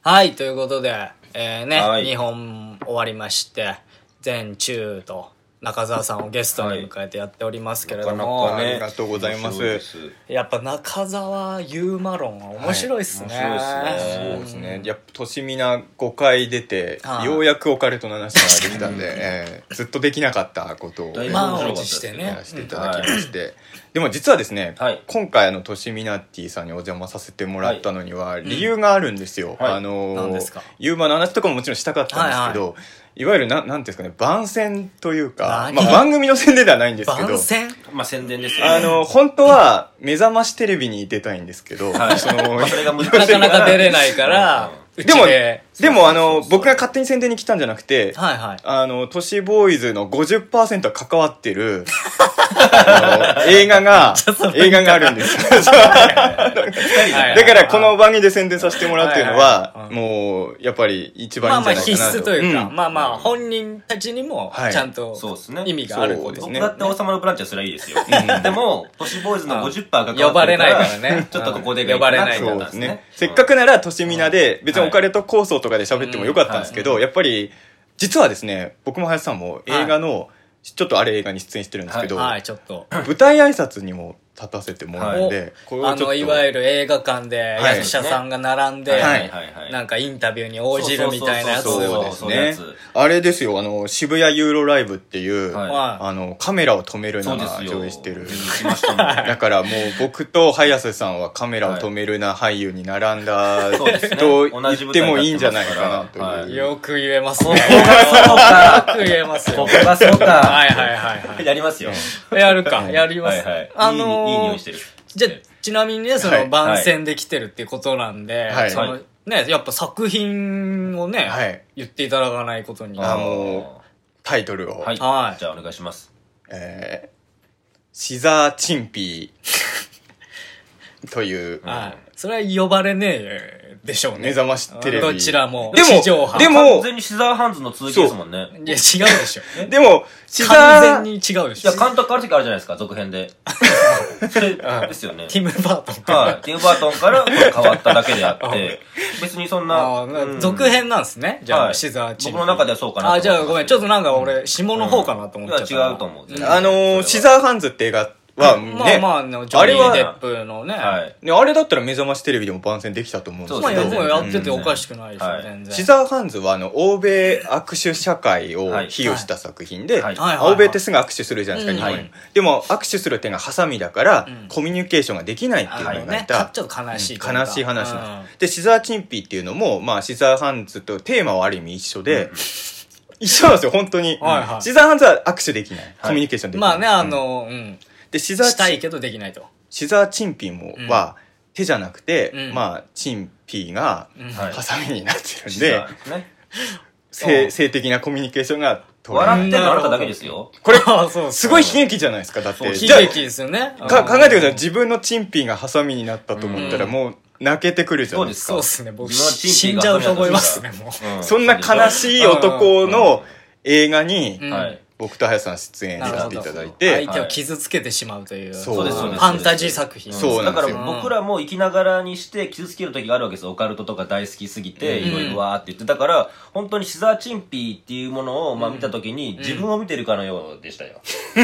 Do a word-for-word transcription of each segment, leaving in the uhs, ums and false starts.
はい、ということで、えー、ね、 はいにほん終わりまして、前中と中澤さんをゲストに迎えてやっておりますけれども、 なかなかね、 ありがとうございます。 やっぱ中澤ユーマ論は面白いっすね。 はい、面白いっすね。 そうですね。やっぱとしみなごかい出て、 はい、 ようやくオカルトの話ができたんで、えー、ずっとできなかったことを満を持してねやらせていただきまして、うんはい、でも実はですね、はい、今回あのとしみなティさんにお邪魔させてもらったのには理由があるんですよ。 はい、 あの何ですか？ ユーマの話とかももちろんしたかったんですけど、はいはい、いわゆるな、なんていうんですかね、番宣というか、まあ番組の宣伝ではないんですけど、 番宣？ まあ宣伝ですよね。 あの、本当は目覚ましテレビに出たいんですけど、 はい、その、まあ、それが難しいなかなか出れないから、 でも、でもあの、僕が勝手に宣伝に来たんじゃなくて、 はいはい、 あの、都市ボーイズの ごじゅっパーセント は関わってる、あの映画が、映画があるんですよ。だからこの番組で宣伝させてもらうっていうのは、もう、やっぱり一番いいんじゃないかなと。 まあまあ必須というか、うん、まあまあ本人たちにも、ちゃんと意味があることですね。 僕だって王様のブランチはそれはいいですよ。でも、都市ボーイズの ごじゅっパーセント が関わってるから、 呼ばれないからね。 ちょっとここで呼ばれないからですね。せっかくなら、都市みなで、別にオカルト構想とかで喋ってもよかったんですけど、やっぱり、実はですね、僕も林さんも映画の、ちょっとあれ映画に出演してるんですけど、 はい、ちょっと。 舞台挨拶にも立たせてもらうんで、 あの、いわゆる映画館で役者さんが並んで、なんかインタビューに応じるみたいなやつをですね。あれですよ、あの、渋谷ユーロライブっていう、あの、カメラを止めるなが上映してる。だからもう僕と早瀬さんはカメラを止めるな俳優に並んだと言ってもいいんじゃないかなという。 よく言えますね。 ここがそうか。 よく言えますよ。 ここがそうか。 はいはいはい。 やりますよ。 やるか、やります。 あのー、いい匂いしてる。 じゃあ、ちなみにね、その番宣で来てるっていうことなんで、 はい、 そのね、やっぱ作品をね、はい、言っていただかないことに。 あのー、タイトルを。 はい。はい、じゃあお願いします。 えー、シザーチンピーという。 はい。それは呼ばれねえでしょうね。 目覚ましテレビ。 どちらも。 でも、でも、 完全にシザーハンズの続きですもんね。 いや、違うでしょ。 でも、シザー。 完全に違うでしょ。いや、監督変わる時あるじゃないですか、続編で。それですよね。 ティム・バートンから。はい。ティム・バートンから変わっただけであって、別にそんな。 続編なんですね。じゃあ、シザーチンピー。 僕の中ではそうかな。 あ、じゃあごめん、ちょっとなんか俺、下の方かなと思っちゃった。 いや、違うと思う。 あの、シザーハンズって映画、は、ね、 まあまあ、ジョニー・デップのね。 はい。あれだったら目覚ましテレビでも番宣できたと思うんですけど。 まあ、やってておかしくないですよ、全然。 シザーハンズは、あの、欧米握手社会を比喩した作品で、欧米ってすぐ握手するじゃないですか、日本に。でも、握手する手がハサミだから、コミュニケーションができないっていうのを描いた。 ちょっと悲しい。 悲しい話なんです。で、シザーチンピーっていうのも、まあ、シザーハンズとテーマはある意味一緒で、一緒なんですよ、本当に。シザーハンズは握手できない。コミュニケーションできない。 まあね、あの、うん。 で、シザーしたいけどできないと。 シザーチンピーもは、手じゃなくて、うん、まあ、チンピーが、ハサミになってるんで、ね、性、性的なコミュニケーションが取れる。笑ってるのあなただけですよ。 これ、すごい悲劇じゃないですか、だって。 悲劇ですよね。 か考えてください。自分のチンピーがハサミになったと思ったら、もう、泣けてくるじゃないですか。 そうですね、僕、死んじゃうと思いますね、もう。そんな悲しい男の映画に、僕と林さん出演させていただいて、 相手を傷つけてしまうという、 そうです、そうです。 ファンタジー作品。 そうだから僕らも生きながらにして傷つける時があるわけですよ。オカルトとか大好きすぎて、いろいろわーって言って。だから、本当にシザーチンピーっていうものをまあ見た時に、自分を見てるかのようでしたよ。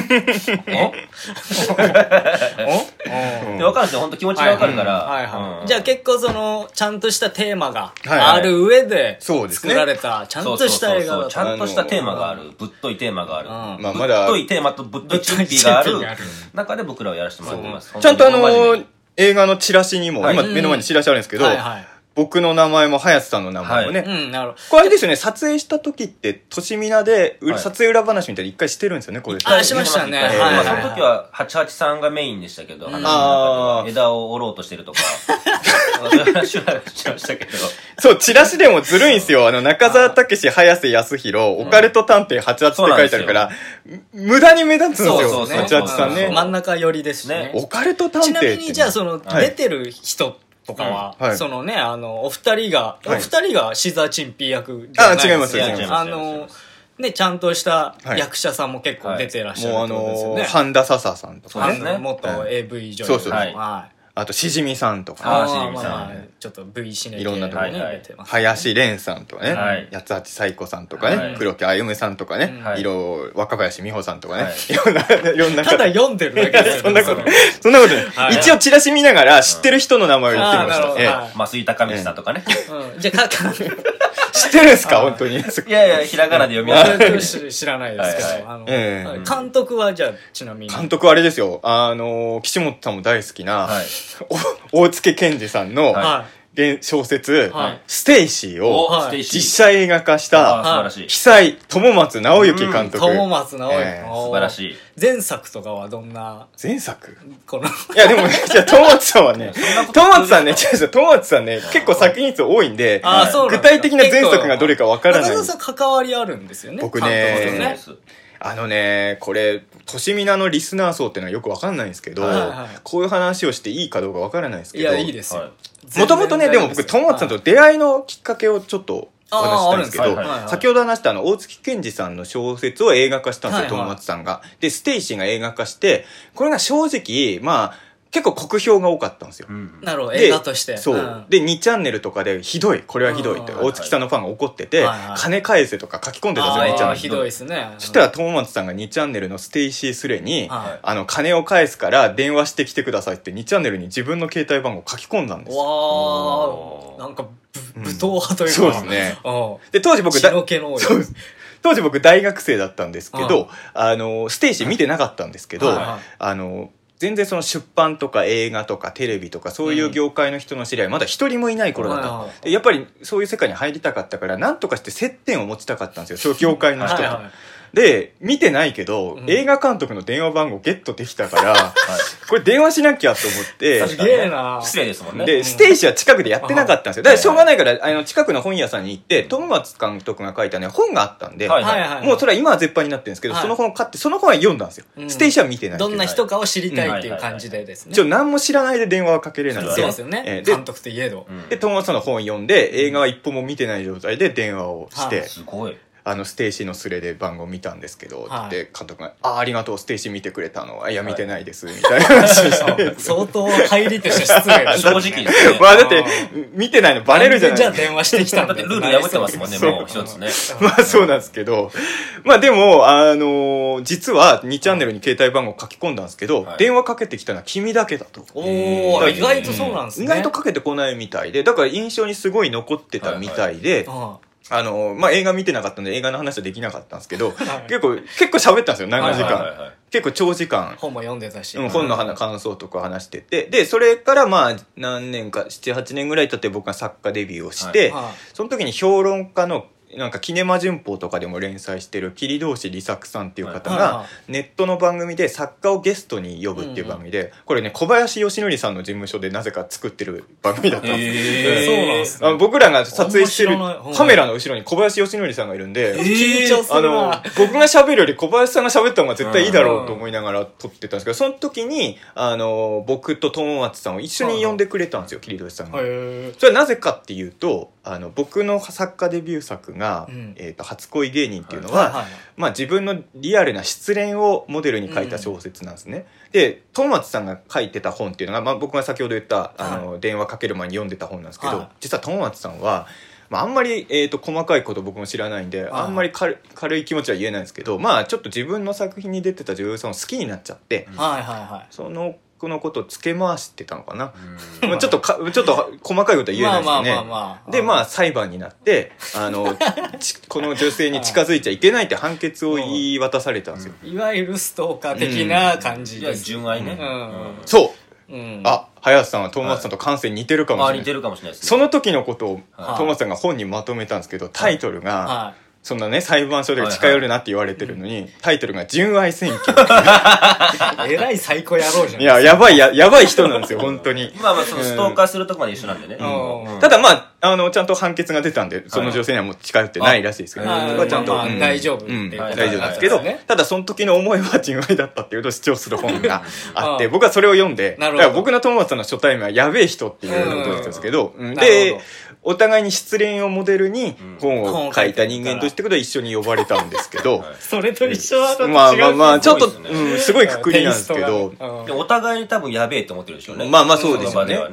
おわかるんですよ。本当気持ちがわかるから。 じゃあ結構その、ちゃんとしたテーマがある上で、作られた、ちゃんとした映画だ。 ちゃんとしたテーマがある。ぶっといテーマがある。 まあまだぶっといテーマとぶっといチンピーがある中で僕らはやらせてもらってます。 ちゃんとあの映画のチラシにも、今目の前にチラシあるんですけど、僕の名前も林さんの名前もね、これあれですよね、撮影した時ってとしみなで撮影裏話みたいに一回してるんですよね、これ。 あ、しましたね。 その時ははちはちさんがメインでしたけど、枝を折ろうとしてるとか。そういう話はしましたけど。 そう、チラシでもずるいんですよ。あの、中澤武史、早瀬康弘、オカルト探偵はちはちって書いてあるから、無駄に目立つんですよ、はちはちさんね。 真ん中寄りですね。 オカルト探偵って。 ちなみに、じゃあ、その、出てる人とかは、そのね、あの、お二人が、お二人がシザーチンピー役じゃないですか。 あ、違います、違います。 あの、ね、ちゃんとした役者さんも結構出てらっしゃるってことですよね。もうあの、 半田笹さんとかね。 元 エーブイ 女優。 そうそう。あと、しじみさんとか。 ああ、しじみさん。 ちょっと V シネいろんなところね、 ね、林蓮さんとかね、はい、八つ橋彩子さんとかね、はい、黒木あゆむさんとかね、はい、色若林美穂さんとかね、はい、いろんないろんなただ読んでるだけですそんなことそんなことない、はい、一応チラシ見ながら知ってる人の名前を言ってみました、ええ、 増井高道さんとかね、 うん、じゃあか知ってるんですか本当に。いやいやひらがなで読みやすい知らないですけど、はいはい、あの、えー、監督はじゃあちなみに監督はあれですよ、あの岸本さんも大好きな、はい、大月健二さんの、はい小説、はい、ステイシーを実写映画化した久井智松直之監督。 智松直之、えー、素晴らしい。 前作とかはどんな前作このいやでもね、じゃあ智松さんはね、智松さんね、違う違う、智松さんね、結構作品数多いんで、あそう具体的な前作がどれかわからない。 中田さん関わりあるんですよね。 僕ね、あのね、これ、としみなのリスナー層っていうのはよくわかんないんですけど、はいはい、こういう話をしていいかどうかわからないんですけど。 いや、いいですよ。 もともとね、でも僕、友松さんと出会いのきっかけをちょっとお話したんですけど、先ほど話したあの、大月健二さんの小説を映画化したんですよ、友松さんが。で、ステイシーが映画化して、これが正直、まあ、結構酷評が多かったんですよ。うん、 なるほど、映画として。 そう、うん。で、にチャンネルとかでひどい、これはひどいって、大月さんのファンが怒ってて、はいはい、金返せとか書き込んでたんですよ、にチャンネル。 ひどいですね。 そしたら、友松さんがにチャンネルのステイシースレに、はい、あの、金を返すから電話してきてくださいってにチャンネルに自分の携帯番号書き込んだんですよ。 わー、なんか、武闘派というか。 そうですね。で、当時僕、だ当時僕大学生だったんですけど、あの、ステイシー見てなかったんですけど、はいはい、あの、全然その出版とか映画とかテレビとかそういう業界の人の知り合いまだ一人もいない頃だった、うん、でやっぱりそういう世界に入りたかったから何とかして接点を持ちたかったんですよ、そういう業界の人と。はいはい、で見てないけど、うん、映画監督の電話番号ゲットできたから、はい、これ電話しなきゃと思ってすげえな、 失礼ですもんね。 でステージは近くでやってなかったんですよ。だからしょうがないからあの近くの本屋さんに行って友松監督が書いたね本があったんで、はいはいはい、もうそれは今は絶版になってるんですけど、はい、その本を買ってその本は読んだんですよ、うん、ステージは見てない。 どんな人かを知りたいっていう感じでですね、 ちょ何も知らないで電話はかけれないんですよ。そうですよね、監督といえど。 で友松さんの本読んで映画は一歩も見てない状態で電話をして、 すごいあのステイシーのスレで番号見たんですけど、はい、で監督が「あありがとうステイシー見てくれたの」「いや見てないです」みたいな話をして相当入りとして失礼正直ですね。 まあだって見てないのバレるじゃないですか。 じゃあ電話してきたんだってルール破ってますもんね、もう一つね。 まあそうなんですけど、まあでもあのー、実はにチャンネルに携帯番号書き込んだんですけど、はい、電話かけてきたのは君だけだと。 おお、意外とそうなんですね。 意外とかけてこないみたいで、だから印象にすごい残ってたみたいで、はいはい、あの、まあ、映画見てなかったんで映画の話はできなかったんですけど、はい、結構、結構喋ったんですよ、長時間。はいはいはいはい、結構長時間。 本も読んでたし。 うん、本の感想とか話してて。で、それからまあ、何年か、なな、はちねんぐらい経って僕が作家デビューをして、はいはい、その時に評論家の、なんかキネマ旬報とかでも連載してる桐堂氏利作さんっていう方がネットの番組で作家をゲストに呼ぶっていう番組で、これね小林義則さんの事務所でなぜか作ってる番組だったんです。 えー、そうなんですね。 僕らが撮影してるカメラの後ろに小林義則さんがいるんで、 緊張するな。 あの僕が喋るより小林さんが喋った方が絶対いいだろうと思いながら撮ってたんですけど、その時にあの僕と友松さんを一緒に呼んでくれたんですよ、桐堂さんが。それはなぜかっていうと、あの僕の作家デビュー作が、うん、えーと初恋芸人っていうのは、はいはいはい、まあ、自分のリアルな失恋をモデルに書いた小説なんですね、うん、で友松さんが書いてた本っていうのが、まあ、僕が先ほど言ったあの、はい、電話かける前に読んでた本なんですけど、はい、実は友松さんは、まあ、あんまり、えーと細かいこと僕も知らないんで、はい、あんまり軽い気持ちは言えないんですけど、まあちょっと自分の作品に出てた女優さんを好きになっちゃって、 はいはいはい、 そのこのことを付け回してたのかな。まあちょっとか、ちょっと細かいことは言えないですね。まあまあまあまあ。で、まあ裁判になって、あの、この女性に近づいちゃいけないって判決を言い渡されたんですよ。 いわゆるストーカー的な感じです。 純愛ね。うん、 そう。うん、あ、早瀬さんは友松さんと感性似てるかもしれない。 あ、似てるかもしれないですね。 その時のことを友松さんが本にまとめたんですけど、タイトルが、はいはい、そんなね裁判所で近寄るなって言われてるのに、はいはい、タイトルが純愛選挙えらい最高野郎じゃん。 いややばい や, やばい人なんですよ本当に。 まあまあそのストーカーするとこまで一緒なんでね、 うんうん、ただまああのちゃんと判決が出たんでその女性にはもう近寄ってないらしいですけど、ね、そこはちゃんと、 まあまあ、大丈夫って、うん、 大丈夫なんですけど、ただその時の思いは純愛だったっていうと主張する本があって僕はそれを読んで、だから僕の友達の初対面はやべえ人っていうことだったんですけど、うん、でお互いに失恋をモデルに本を書いた人間としてことで一緒に呼ばれたんですけどそれと一緒はまあまあまあちょっとすごい、うん、すごいくくりなんですけど、 うん、お互いに多分やべえと思ってるでしょうね。 まあまあそうですよね。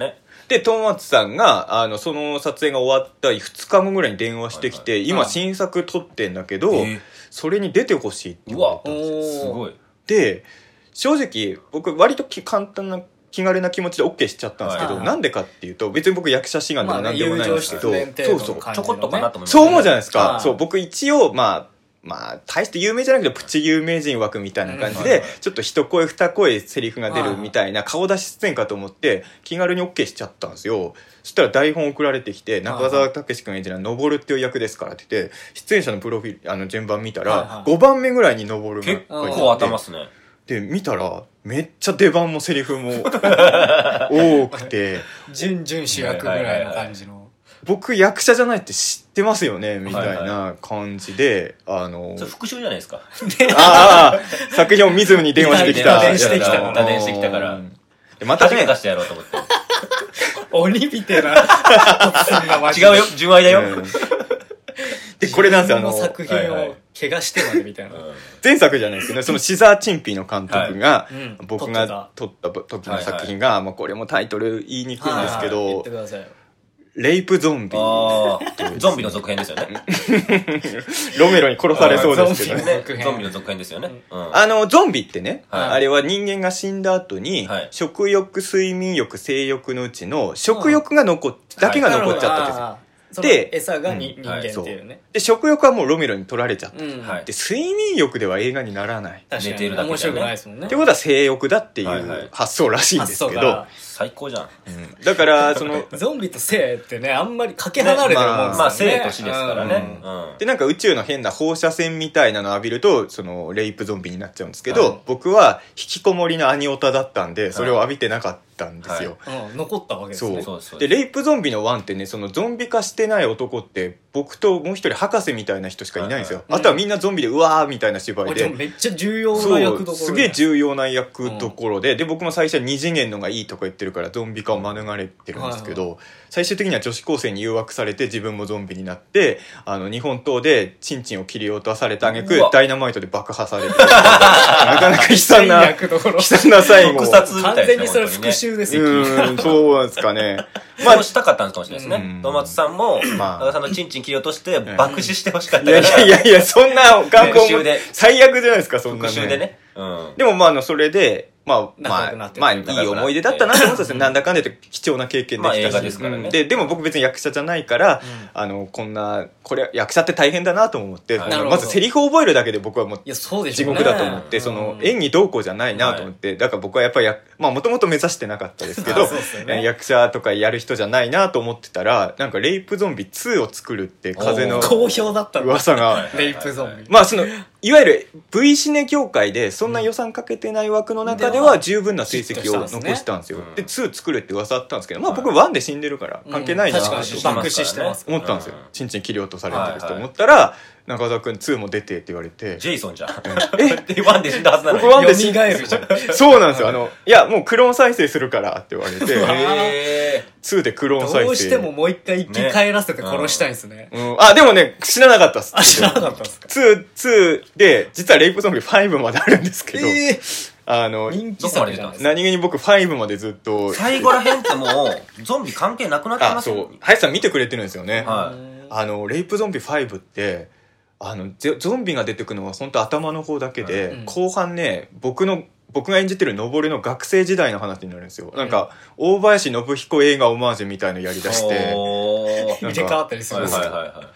でトマツさんがあのその撮影が終わったふつかごぐらいに電話してきて、はいはい、今新作撮ってんだけど、えー、それに出てほしいって言われたんですよ。 すごい。 で正直僕割と簡単な気軽な気持ちで OK しちゃったんですけど、はいはい、なんでかっていうと別に僕役者志願でも何でもないんですけど、まあね、そうそうちょこっとかなと思います、 ね、そう思うじゃないですか。そう僕一応まあまあ大して有名じゃないけどプチ有名人枠みたいな感じで、うん、ちょっと一声二声セリフが出るみたいな顔出し出演かと思って気軽に OK しちゃったんですよ。そしたら台本送られてきて中澤武史君演じるのぼるっていう役ですからって言って出演者のプロフィールあの順番見たらごばんめぐらいにのぼるが結構頭っすね。 で見たらめっちゃ出番もセリフも多くて準々主役ぐらいの感じの、はいはいはい、 僕役者じゃないって知ってますよねみたいな感じで、はいはい、あのそれ復習じゃないですかああ作品を見ずに電話してきた打電してきた打電してきたからまたね出してやろうと思って鬼みてえな違うよ純愛だよ、うんでこれなんですよあの作品を怪我してまでみたいな、はいはい、 前作じゃないですけど、ね、そのシザーチンピーの監督が、はい、僕が撮った時の作品が、はいはい、まあ、これもタイトル言いにくいんですけど、はいはい、言ってください。レイプゾンビあゾンビの続編ですよねロメロに殺されそうですけどねゾンビの続編ですよね、 うん、あのゾンビってね、はい、あれは人間が死んだ後に、はい、食欲睡眠欲性欲のうちの食欲が残っ、だけが残っちゃったんですよ、はいで餌がに、うん、人間っていうね、 で食欲はもうロメロに取られちゃった、うん、で睡眠欲では映画にならない確かに寝てるだけ、ね、面白くないですもんねってことは性欲だっていう発想らしいんですけど、はいはい、 最高じゃん、 うん、だからそのゾンビと性ってねあんまりかけ離れてるもんですよね、 まあ性と死ですからね、 うんうん、でなんか宇宙の変な放射線みたいなのを浴びるとそのレイプゾンビになっちゃうんですけど、はい、僕は引きこもりのアニオタだったんでそれを浴びてなかったんですよ、 はいはい、うん、残ったわけですね。 そうでレイプゾンビのワンってねそのゾンビ化してない男って僕ともう一人博士みたいな人しかいないんですよ、はいはい、あとはみんなゾンビでうわーみたいな芝居で、 うん、めっちゃ重要な役どころすげえ重要な役どころで、うん、で僕も最初は二次元のがいいとか言ってるからゾンビ化を免れてるんですけど、はいはい、最終的には女子高生に誘惑されて自分もゾンビになってあの日本刀でチンチンを切り落とされた挙句ダイナマイトで爆破されてなかなか悲惨な悲惨な最後完全にそれ復讐ですよ、 うん、そうなんですかねまあ、そうしたかったのかもしれないですね。トマツさんも、まあ、長さんのチンチン切り落として爆死してほしかったから、うん、いやいやいやそんな願望も最悪じゃないですかそんなね。 復讐でね。うん、 でもまああのそれでまあまあまあいい思い出だったなと思ったんですよ。なんだかんだで貴重な経験できたし、まあ、映画ですからね。ででも僕別に役者じゃないから、うん、あのこんなこれ役者って大変だなと思って、はい、まずセリフを覚えるだけで僕はもう地獄だと思って、その演技どうこうじゃないなと思って、だから僕はやっぱりまあもともと目指してなかったですけどね、役者とかやる人じゃないなと思ってたらなんかレイプゾンビツーを作るって風の好評だった噂がレイプゾンビまあそのいわゆる V シネ業界でそんな予算かけてない枠の中では十分な成績を残したんですよ。でツー作るって噂あったんですけど、まあ僕ワンで死んでるから関係ないなと思ったんですよ。チンチン切り落とされてると思ったら中澤君ツーも出てって言われてジェイソンじゃんえワンで死んだはずなのに僕ワンで死んだそうなんですよ。あのいやもうクローン再生するからって言われてツーでクローン再生どうしてももう一回生き返らせて殺したいんですね、 うん、あでもね知らなかったっす。 あ知らなかったっすか。 ツー、ツーで実はレイプゾンビファイブまであるんですけど、えーあの人気作じゃないですか。 何気に僕ファイブまでずっと最後らへんってもうゾンビ関係なくなってますよ。 そう林さん見てくれてるんですよね、はい、あのレイプゾンビファイブってあのゾンビが出てくるのは本当頭の方だけで、うん、後半ね僕の僕が演じてる登の学生時代の話になるんですよ、うん、なんか大林信彦映画オマージュみたいのやりだして入れ替わったりするんですよ、はいはいはいはい、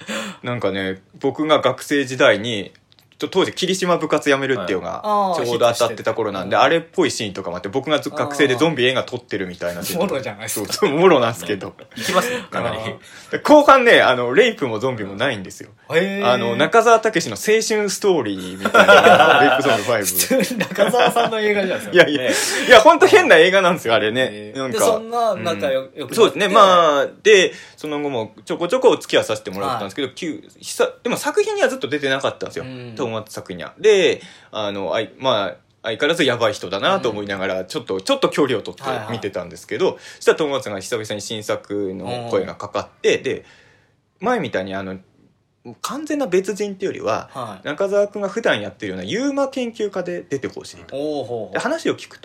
なんかね僕が学生時代に当時霧島部活やめるっていうのがちょうど当たってた頃なんで、はい、あれっぽいシーンとかもあって僕が学生でゾンビ映画撮ってるみたいなシーンもろじゃないですか。 そうもろなんですけどいきますねかなり後半ねあのレイプもゾンビもないんですよ。あの中澤武史の青春ストーリーみたいなレイプゾンビファイブ普通に中澤さんの映画じゃないですか。 いやいや、ね、いや本当変な映画なんですよあれね。なんかでそんな仲良く、 うん、そうですね。まあでその後もちょこちょこお付き合いさせてもらったんですけど、はい、でも作品にはずっと出てなかったんですよ、トーマツ作品には。でであのあいまあ相変わらずやばい人だなと思いながらちょっとちょっと距離を取って見てたんですけど、はいはい、そしたら友達が久々に新作の声がかかってで前みたいにあの完全な別人っていうよりは、はい、中澤君が普段やってるようなユーマ研究家で出てほしいと。で話を聞くと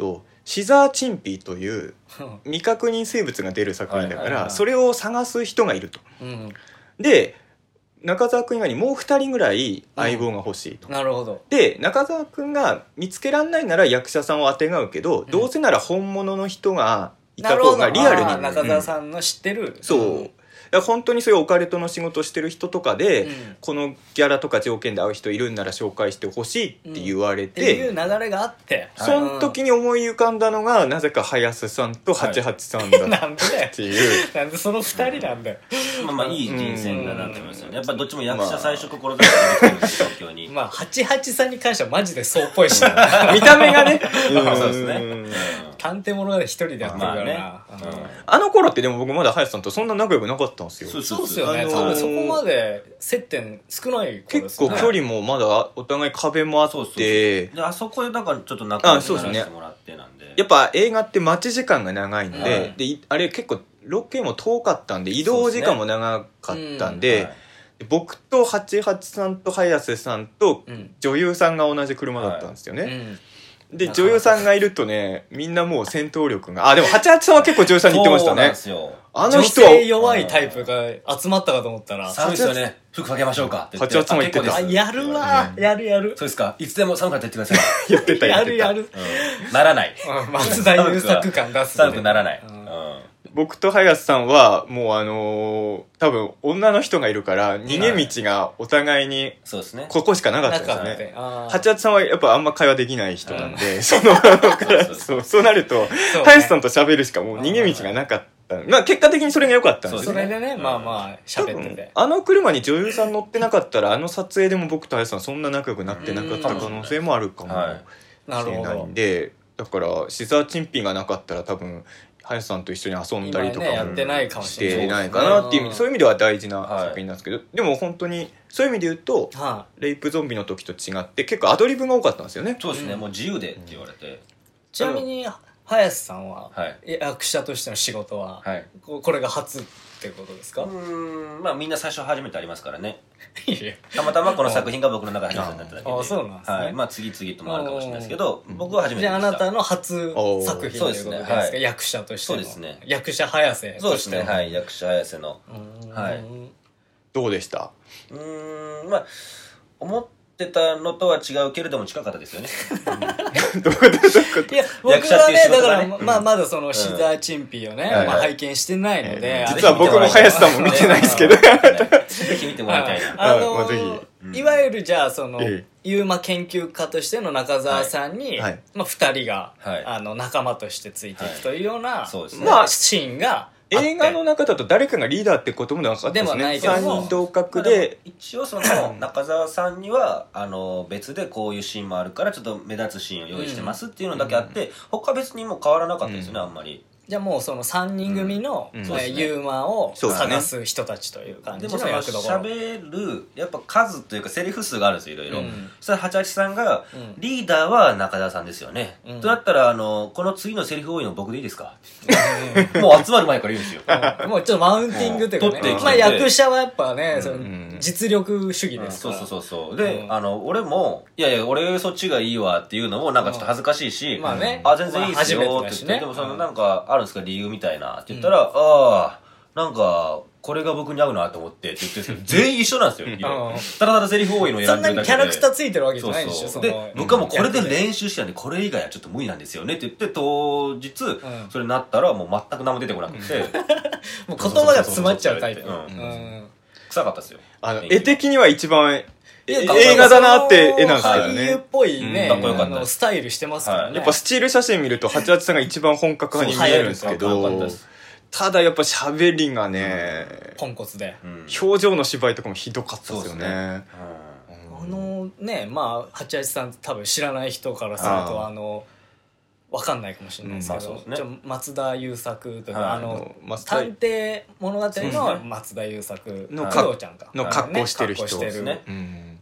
シザーチンピーという未確認生物が出る作品だからそれを探す人がいると、うん、で中澤君以外にもうふたりぐらい相棒が欲しいと、 うん、なるほど。 で中澤君が見つけられないなら役者さんをあてがうけど、うん、どうせなら本物の人がいた方がリアルに、 中澤さんの知ってる、 うん、そう、うん本当にそういうオカルトの仕事をしてる人とかで、うん、このギャラとか条件で会う人いるんなら紹介してほしいって言われて、うん、 っていう流れがあってその時に思い浮かんだのがなぜか早瀬さんとはちはちさんだっていう、 はい、なんでそのふたりなんだよ。 まあまあいい人選だなと思いますよね。やっぱどっちも役者最初志してるんですよ東京に。 まあはちはちさんに関してはマジでそうっぽいし見た目がねそうですね。 探偵物語一人でやってるからな、 まあねうん、あの頃ってでも僕まだ早瀬さんとそんな仲良くなかったんですよ。 そうですよね、あのー、多分そこまで接点少ない頃ですね。結構距離もまだお互い壁もあって、そうそうそうであそこでなんかちょっと仲良くなってもらってなんで、 やっぱ映画って待ち時間が長いんで、はい、であれ結構ロケも遠かったんで移動時間も長かったんで、でねうんはい、僕とはちはちさんと早瀬さんと女優さんが同じ車だったんですよね、はいうんで女優さんがいるとねみんなもう戦闘力があでもはちはちさんは結構女優さんに言ってましたね。 あの人は女性弱いタイプが集まったかと思ったら寒いですよね服かけましょうかって言ってはちはちさんも言ってた。 あやるわ、うん、やるやるそうですかいつでも寒くなって言ってください言ってた言ってたやるやる、 うん、ならない、 うん、松田優作感出す、 ね、寒くならない、うん僕と早瀬さんはもうあのー、多分女の人がいるから逃げ道がお互いにここしかなかったですね。ねはちはちさんはやっぱあんま会話できない人なんで、うん、そのからそうそうなると早瀬さんと喋るしかもう逃げ道がなかった。まあ結果的にそれが良かったんですよね。それでね、まあまあ喋ってて。 あの車に女優さん乗ってなかったらあの撮影でも僕と早瀬さんそんな仲良くなってなかった可能性もあるかもしれないんで、だからシザーチンピンがなかったら多分林さんと一緒に遊んだりとかもしてないかなっていう意味で、そういう意味では大事な作品なんですけど、でも本当にそういう意味で言うとレイプゾンビの時と違って結構アドリブが多かったんですよね。 そうですね、もう自由でって言われて。 ちなみに林さんは役者としての仕事はこれが初ってことですか？ うーん、まあみんな最初初めてありますからね。たまたまこの作品が僕の中で初めてだっただけで。 ああ、そうなんですね。 はい、まあ次々ともあるかもしれないですけど、僕は初めてでした。 じゃああなたの初作品ということですか？はい、役者としての。 そうですね。 役者早瀬としての。 そうですね。はい、役者早瀬の。はい。 どうでした？ うーん、まあ思ってたのとは違うけれども近かったですよね。 どういうことどういうこと？ いや僕はねだからまあまだそのシザーチンピーをねまあ拝見してないので、 実は僕も林さんも見てないですけど、 ぜひ見てもらいたいな。 あのいわゆるじゃあそのユーマ研究家としての中澤さんにまあふたりがあの仲間としてついていくというようなまあシーンが。 映画の中だと誰かがリーダーってこともなかったですね。さんにん同格で、 一応その中澤さんにはあの別でこういうシーンもあるからちょっと目立つシーンを用意してますっていうのだけあって、他別にもう変わらなかったですね、あんまり。 じゃあもうそのさんにん組の、うんね、ユーマを探す人たちという感じの役どころ。 でもその喋るやっぱ数というかセリフ数があるんですよ、いろいろ。うん、そしたらはちはちさんが、うん、リーダーは中澤さんですよね。うん、となったらあのこの次のセリフ多いの僕でいいですか？もう集まる前から言うんですよ。 もうちょっとマウンティングというかね。まあ役者はやっぱね、うん、その実力主義ですから。 うん、そうそうそうで、うん、あの俺もいやいや俺そっちがいいわっていうのもなんかちょっと恥ずかしいし、うん、まあね、あ全然いいですよって言って、ね、でもそのなんかあるんですか理由みたいなって言ったら、うん、ああなんかこれが僕に合うなと思ってって言ってるんですけど全員一緒なんですよ。ただただセリフ多いの選んでるだけで。 そんなにキャラクターついてるわけじゃないでしょ。 そうそうで僕はもうこれで練習してたんでこれ以外はちょっと無理なんですよねって言って当日それになったらもう全く何も出てこなくてもう言葉が詰まっちゃうタイプ。 臭かったですよ。 あの絵的には一番映画だなって絵なんですけどね。 俳優っぽいね、うん、あのスタイルしてますからね。 やっぱスチール写真見るとはちはちさんが一番本格派に見えるんですけど、ただやっぱ喋りがね、 ポンコツで、 表情の芝居とかもひどかったですよね。 あのね、まあはちはちさん多分知らない人からするとあのわかんないかもしれないですけど、うんまあね、松田優作というか、はい、あの探偵物語の松田優作の格好してる人ですね。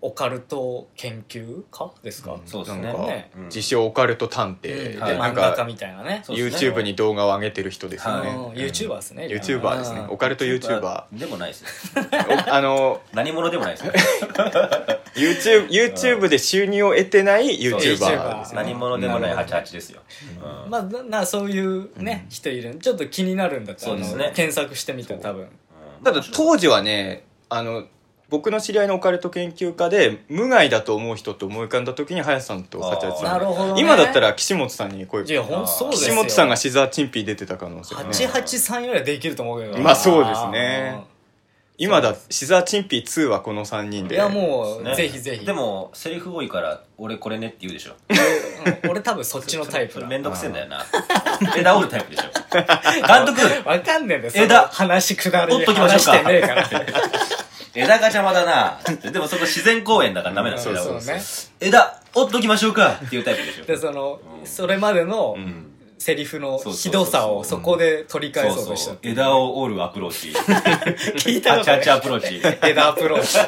オカルト研究家ですか、 うん、そうですね。 なんか、ね、自称オカルト探偵で、 うん、はい、なんかみたいなね YouTube に動画を上げてる人ですよね、 はい、YouTuber ですね。 YouTuber ですね。オカルト YouTuber でもないですよあの何者でもないですよ YouTube, YouTube で収入を得てない YouTuber です、ね、 何者でもないはちじゅうはちですよ、 うん、まあなそういうね、うん、人いる。ちょっと気になるんだったら、ね、検索してみて多分、うん、 ただ当時はね、あの僕の知り合いのオカルト研究家で無害だと思う人と思い浮かんだ時に林さんとはちはちさん。 なるほど、ね、 今だったら岸本さんに声かけて、岸本さんがシザーチンピー出てた可能性、ね、 はちはちさんよりはできると思うけど、 まあそうですね。今だシザーチンピーツーはこのさんにんで。 いやもう、ね、ぜひぜひ。 でもセリフ多いから俺これねって言うでしょうん、俺多分そっちのタイプだ。 めんどくせえんだよな枝折るタイプでしょ監督わかんねえんだよ、枝話くだりで話してねえから枝が邪魔だなでもそこ自然公園だからダメなんですよ、 そうそうね、 枝折っときましょうかっていうタイプでしょ。 でその、うん、それまでの、うんセリフのひどさをそこで取り返そうとした。 枝を折るアプローチ聞いたことない。 ハチハチアプローチ枝アプローチ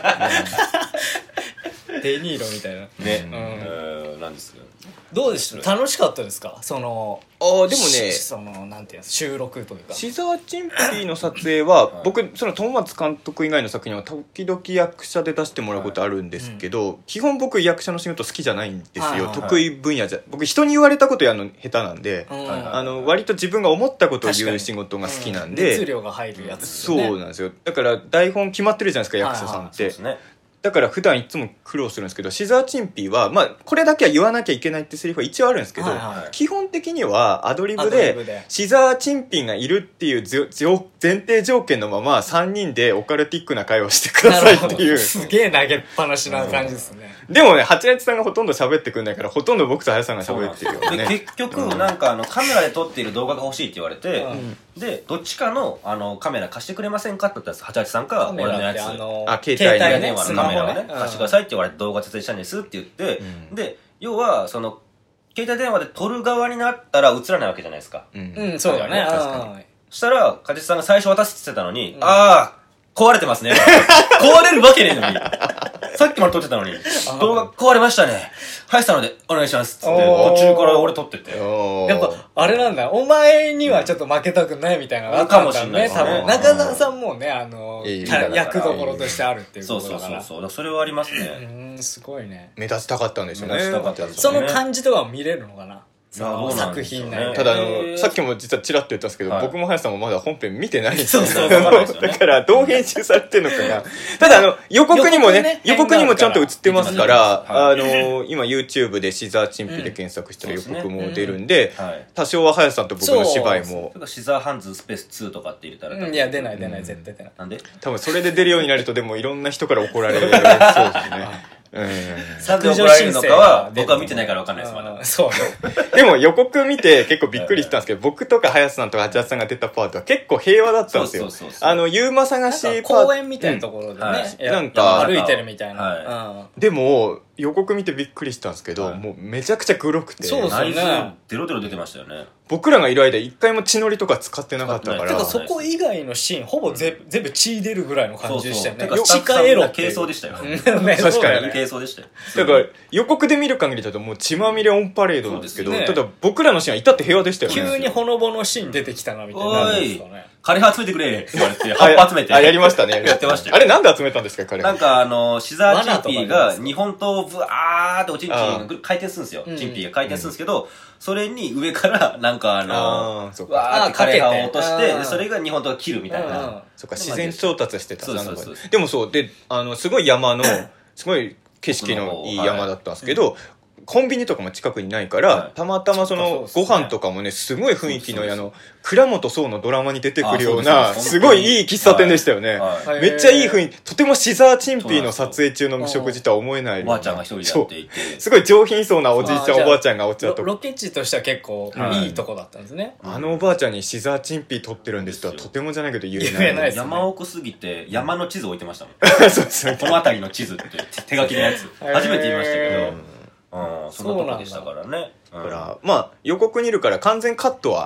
デニーロみたいなね、うん、なんですよ。 どうでした？楽しかったですか？そのあでもね、 そのなんていうの収録というかシザーチンピーの撮影は僕その友松監督以外の作品は時々役者で出してもらうことあるんですけど、はいうん、基本僕役者の仕事好きじゃないんですよ、はいはいはい、得意分野じゃ僕人に言われたことやるの下手なんで、はいはいはい、あの割と自分が思ったことを言う仕事が好きなんで、うん、 熱量が入るやつですよね。 そうなんですよ。だから台本決まってるじゃないですか、役者さんって、はいはい、そうですね。だから普段いつも苦労するんですけど、シザーチンピーは、まあ、これだけは言わなきゃいけないってセリフは一応あるんですけど、はいはい、基本的にはアドリブで、シザーチンピーがいるっていう前提条件のまま、さんにんでオカルティックな会話をしてくださいっていう。 すげえ投げっぱなしな感じですね。 でもね、はちはちさんがほとんど喋ってくんないから、ほとんど僕と林さんが喋ってるよね。 で、結局、なんかあの、カメラで撮っている動画が欲しいって言われて、うん、で、どっちかの、あの、カメラ貸してくれませんかって言ったら、はちはちさんか、俺のやつ。 あのあ、携帯電話のカメラをね、貸してくださいって言われて動画撮影したんですって言って、うん、で、要は、その、携帯電話で撮る側になったら映らないわけじゃないですか。 うん、うん、そうだね。確かに。 そしたら、かじさんが最初渡してたのに、うん、ああ、壊れてますね。壊れるわけねえのに。さっきまで撮ってたのに、動画壊れましたね。林さんのでお願いしますっつって、途中から俺撮ってて。 やっぱ、あれなんだ、お前にはちょっと負けたくないみたいなのがあったんだね。多分、中澤さんもね、あの、役どころとしてあるっていうことだから。 そうそうそう。それはありますね。 うん、すごいね。 目立ちたかったんでしょうね。 目立ちたかったんですよね。その感じとかも見れるのかな？作品内で。 ただあのさっきも実はチラッと言ったんですけど、はい、僕も林さんもまだ本編見てないんですよ。 そうそうそうだからどう編集されてるのかがただあの予告にもね、ね予告にもちゃんと映ってますから、はい、あの今 YouTube でシザーチンピで検索したら予告も出るんで、うんねうん、多少は林さんと僕の芝居もシザーハンズスペースツーとかって入れたら、 うん、いや出ない出ない、うん、絶対出ない。 なんで多分それで出るようになるとでもいろんな人から怒られるそうですねうん、なんで怒られるのかは僕は見てないから分かんないですまだ。 そうでも予告見て結構びっくりしたんですけど僕とか林さんとかはちはちさんが出たパートは結構平和だったんですよ。あのユーマ探しパート公園みたいなところでね、うん、なんか歩いてるみたいな、 はい、でも予告見てびっくりしたんですけど、はい、もうめちゃくちゃグロくてそうですよねデロデロ出てましたよね。 僕らがいる間一回も血のりとか使ってなかったからてかそこ以外のシーンほぼぜ、うん、全部血出るぐらいの感じでしたよね。 血かエロ軽装でしたよね確かに軽装でしたよ。 だから予告で見る限りだともう血まみれオンパレードなんですけど、ね、ただ僕らのシーンは至って平和でしたよね。 急にほのぼのシーン出てきたなみたいな。 おい枯葉集めてくれって言われて葉っぱ集めてあやりましたねやってましたよ。 あれなんで集めたんですか枯葉。 なんかあのシザーチンピーが日本刀をブワーっておちんちんが回転するんですよ。チンピーが回転するんですけど、それに上からなんかあのわーって枯葉を落としてそれが日本刀を切るみたいな。 そっか自然調達してた。でもそうであのすごい山のすごい景色のいい山だったんですけどコンビニとかも近くにないから、はい、たまたまそのご飯とかもねすごい雰囲気のあの倉本壮のドラマに出てくるようなすごいいい喫茶店でしたよね、はいはい、めっちゃいい雰囲気とてもシザーチンピーの撮影中の食事とは思えない。 おばあちゃんが一人でやっていてすごい上品そうなおじいちゃんおばあちゃんがお茶とロケ地としては結構いいとこだったんですね、 はい、あのおばあちゃんにシザーチンピー撮ってるんですとはとてもじゃないけど言えない。 ないですね、 山奥すぎて山の地図置いてましたもんそうですねこの辺りの地図って手書きのやつ初めて言いましたけどうん、そんなとこでしたからね。 だから、まあ予告にいるから完全カットは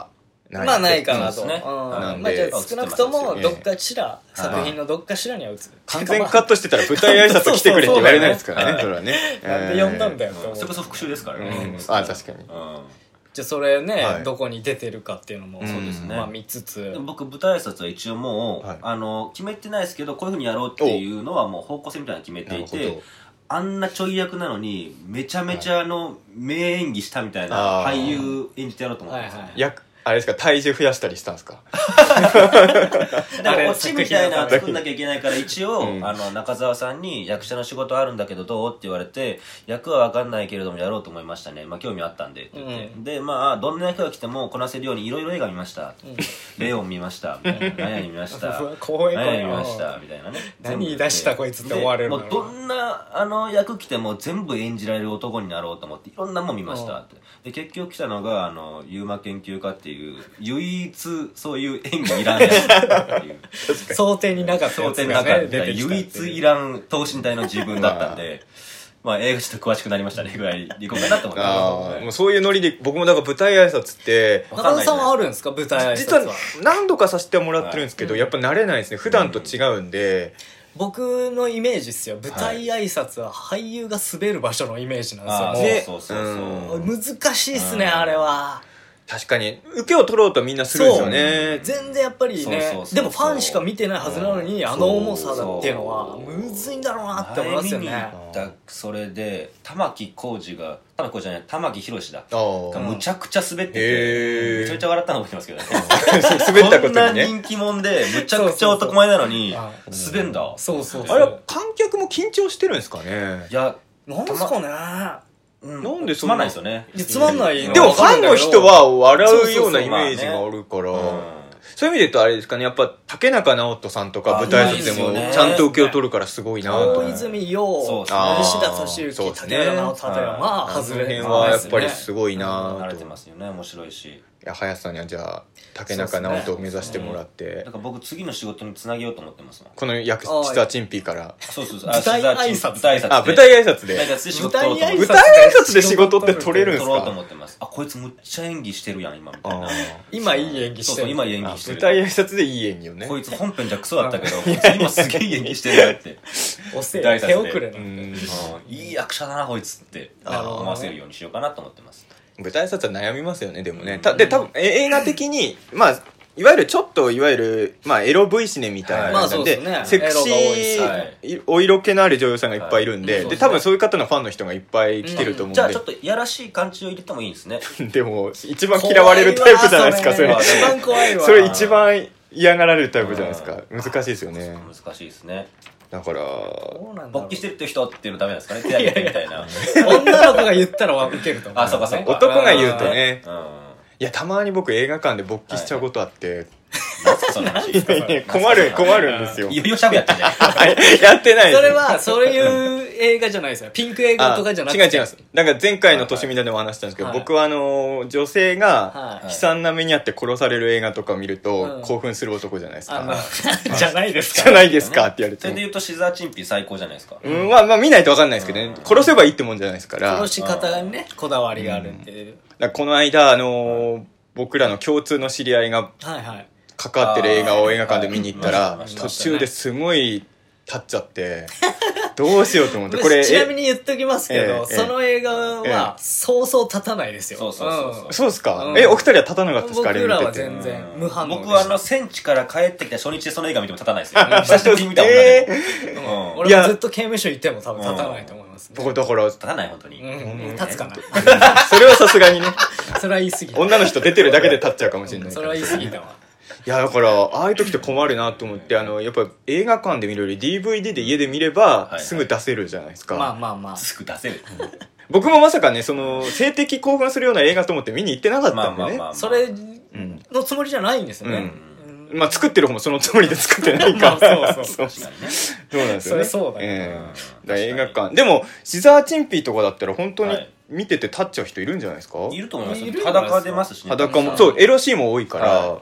まあないかなと。ね、まあじゃあ少なくともどっかしら、作品のどっかしらには映る。 完全カットしてたら舞台挨拶来てくれって言われないですからね、それはね。 なんで呼んだんだよって思う。 それこそ復習ですからね。 あ、確かに。 じゃあそれね、どこに出てるかっていうのもそうですね。まあ見つつ。 僕舞台挨拶は一応もう、あの、決めてないですけど、こういうふうにやろうっていうのはもう方向性みたいなの決めていて、あんなちょい役なのにめちゃめちゃあの名演技したみたいな俳優演じてやろうと思ってますね。 あれですか、体重増やしたりしたんですか？ でもオチみたいなの作んなきゃいけないから一応、うん、あの中澤さんに役者の仕事あるんだけどどうって言われて、役は分かんないけれどもやろうと思いましたね、まあ興味あったんでって言って、うん、でまあどんな役が来てもこなせるようにいろいろ映画見ました、うん、レオン見ましたみたいな、何々見ました何々見ましたみたいなね、 何言い出したこいつって思われるもうどんなあの役来ても全部演じられる男になろうと思っていろんなもん見ましたって、で結局来たのがあのユーマ研究家っていう唯一そういう演技いらんやつっていう想定になかったやつが、ね、 想定になかった唯一いらん等身大の自分だったんでまあ映画ちょっと詳しくなりましたねぐらいでいこうかなと思ってあ、もうそういうノリで僕もだから舞台挨拶って中田さんはあるんですか？舞台挨拶は実は何度かさせてもらってるんですけど、はい、やっぱ慣れないですね、普段と違うんで、 うん、僕のイメージっすよ、舞台挨拶は俳優が滑る場所のイメージなんですよ、もうそうそうそうそう、難しいっすね、あれは。 確かに受けを取ろうとみんなするんですよね。 全然やっぱりね、でもファンしか見てないはずなのに、あの重さだっていうのはむずいんだろうなって思いますよね。 それで玉置浩二が玉置浩二じゃない玉木宏だがむちゃくちゃ滑ってて、めちゃめちゃ笑ったの覚えてますけどね滑ったことにね、こんな人気者でむちゃくちゃ男前なのに滑んだ。 そうそうそう、 あれ観客も緊張してるんですかね。 いやなんですかね、 うん、なんでつまんないですよね。 つまんない。 でもファンの人は笑うようなイメージがあるから、そういう意味で言うとあれですかね、やっぱ竹中直人さんとか舞台挨拶でもちゃんと受けを取るからすごいなと。 大泉洋、西田敏行、竹中直人は外れ辺はやっぱりすごいなと。 慣れてますよね、面白いし。 いや林さんにはじゃあ竹中直人を目指してもらって、 なんか僕次の仕事につなげようと思ってます。 この役実はチンピーからそうそうそう、 舞台挨拶、 舞台挨拶、 あ舞台挨拶で舞台挨拶で仕事って取れるんですか？ 取ろうと思ってます。あ、こいつむっちゃ演技してるやん今みたいな。 今いい演技してる。 今いい演技してる。 舞台挨拶でいい演技をね。 こいつ本編じゃクソだったけどこいつ今すげえ演技してるやっておせえ手遅れなんて、いい役者だなこいつって思わせるようにしようかなと思ってます。 舞台挨拶は悩みますよね、でもね。たで多分映画的にまあいわゆるちょっといわゆるまあエロ V シネみたいな感じで、セクシーお色気のある女優さんがいっぱいいるんで、で多分そういう方のファンの人がいっぱい来てると思うんで、 じゃあちょっといやらしい感じを入れてもいいんですね。 でも一番嫌われるタイプじゃないですか、それ。 一番怖いわ。 それ一番嫌がられるタイプじゃないですか。難しいですよね。 難しいですね。 だから勃起してるって人っていうのダメなんですかね、手挙げてみたいな。 女の子が言ったらウケると思う。 あ、そうかそうか。 男が言うとね。いやたまに僕映画館で勃起しちゃうことあって、 その話困る困るんですよ。 いよいよしゃべやってね。 やってないです。 それはそういう映画じゃないですよ。ピンク映画とかじゃなくて。 違う違います。なんか前回の年みんなでも話したんですけど、僕はあの女性が悲惨な目にあって殺される映画とかを見ると興奮する男じゃないですか。 じゃないですか。 じゃないですかって言われて。 それで言うとシザーチンピー最高じゃないですか。 うん、まあまあ見ないと分かんないですけどね。殺せばいいってもんじゃないですから。 殺し方にねこだわりがあるんで。 この間あの僕らの共通の知り合いがかかってる映画を映画館で見に行ったら途中ですごい立っちゃってどうしようと思って、これちなみに言っときますけど、その映画はそうそう立たないですよ。 そうそうそうそうですか。えお二人は立たなかったですか？ 僕らは全然無反応。 僕はあの戦地から帰ってきた初日でその映画見ても立たないですよ。久しぶりに見たもんね。 俺もずっと刑務所行っても多分立たないと思います。 僕だから立たない本当に。 立つかな。 それはさすがにね。 それは言い過ぎ。 女の人出てるだけで立っちゃうかもしれない。 それは言い過ぎだわ。 いやだからああいう時って困るなと思って、あのやっぱ映画館で見るより ディーブイディー で家で見ればすぐ出せるじゃないですか。 まあまあまあすぐ出せる。 僕もまさかねその性的興奮するような映画と思って見に行ってなかったんでね。 それのつもりじゃないんですよね。 まあ作ってる方もそのつもりで作ってないから。 そうそうそうなんですよね。 そうだね。映画館でもシザーチンピーとかだったら本当に見てて立っちゃう人いるんじゃないですか？ いると思います。裸出ますしね。 裸もそうエロシーンも多いから。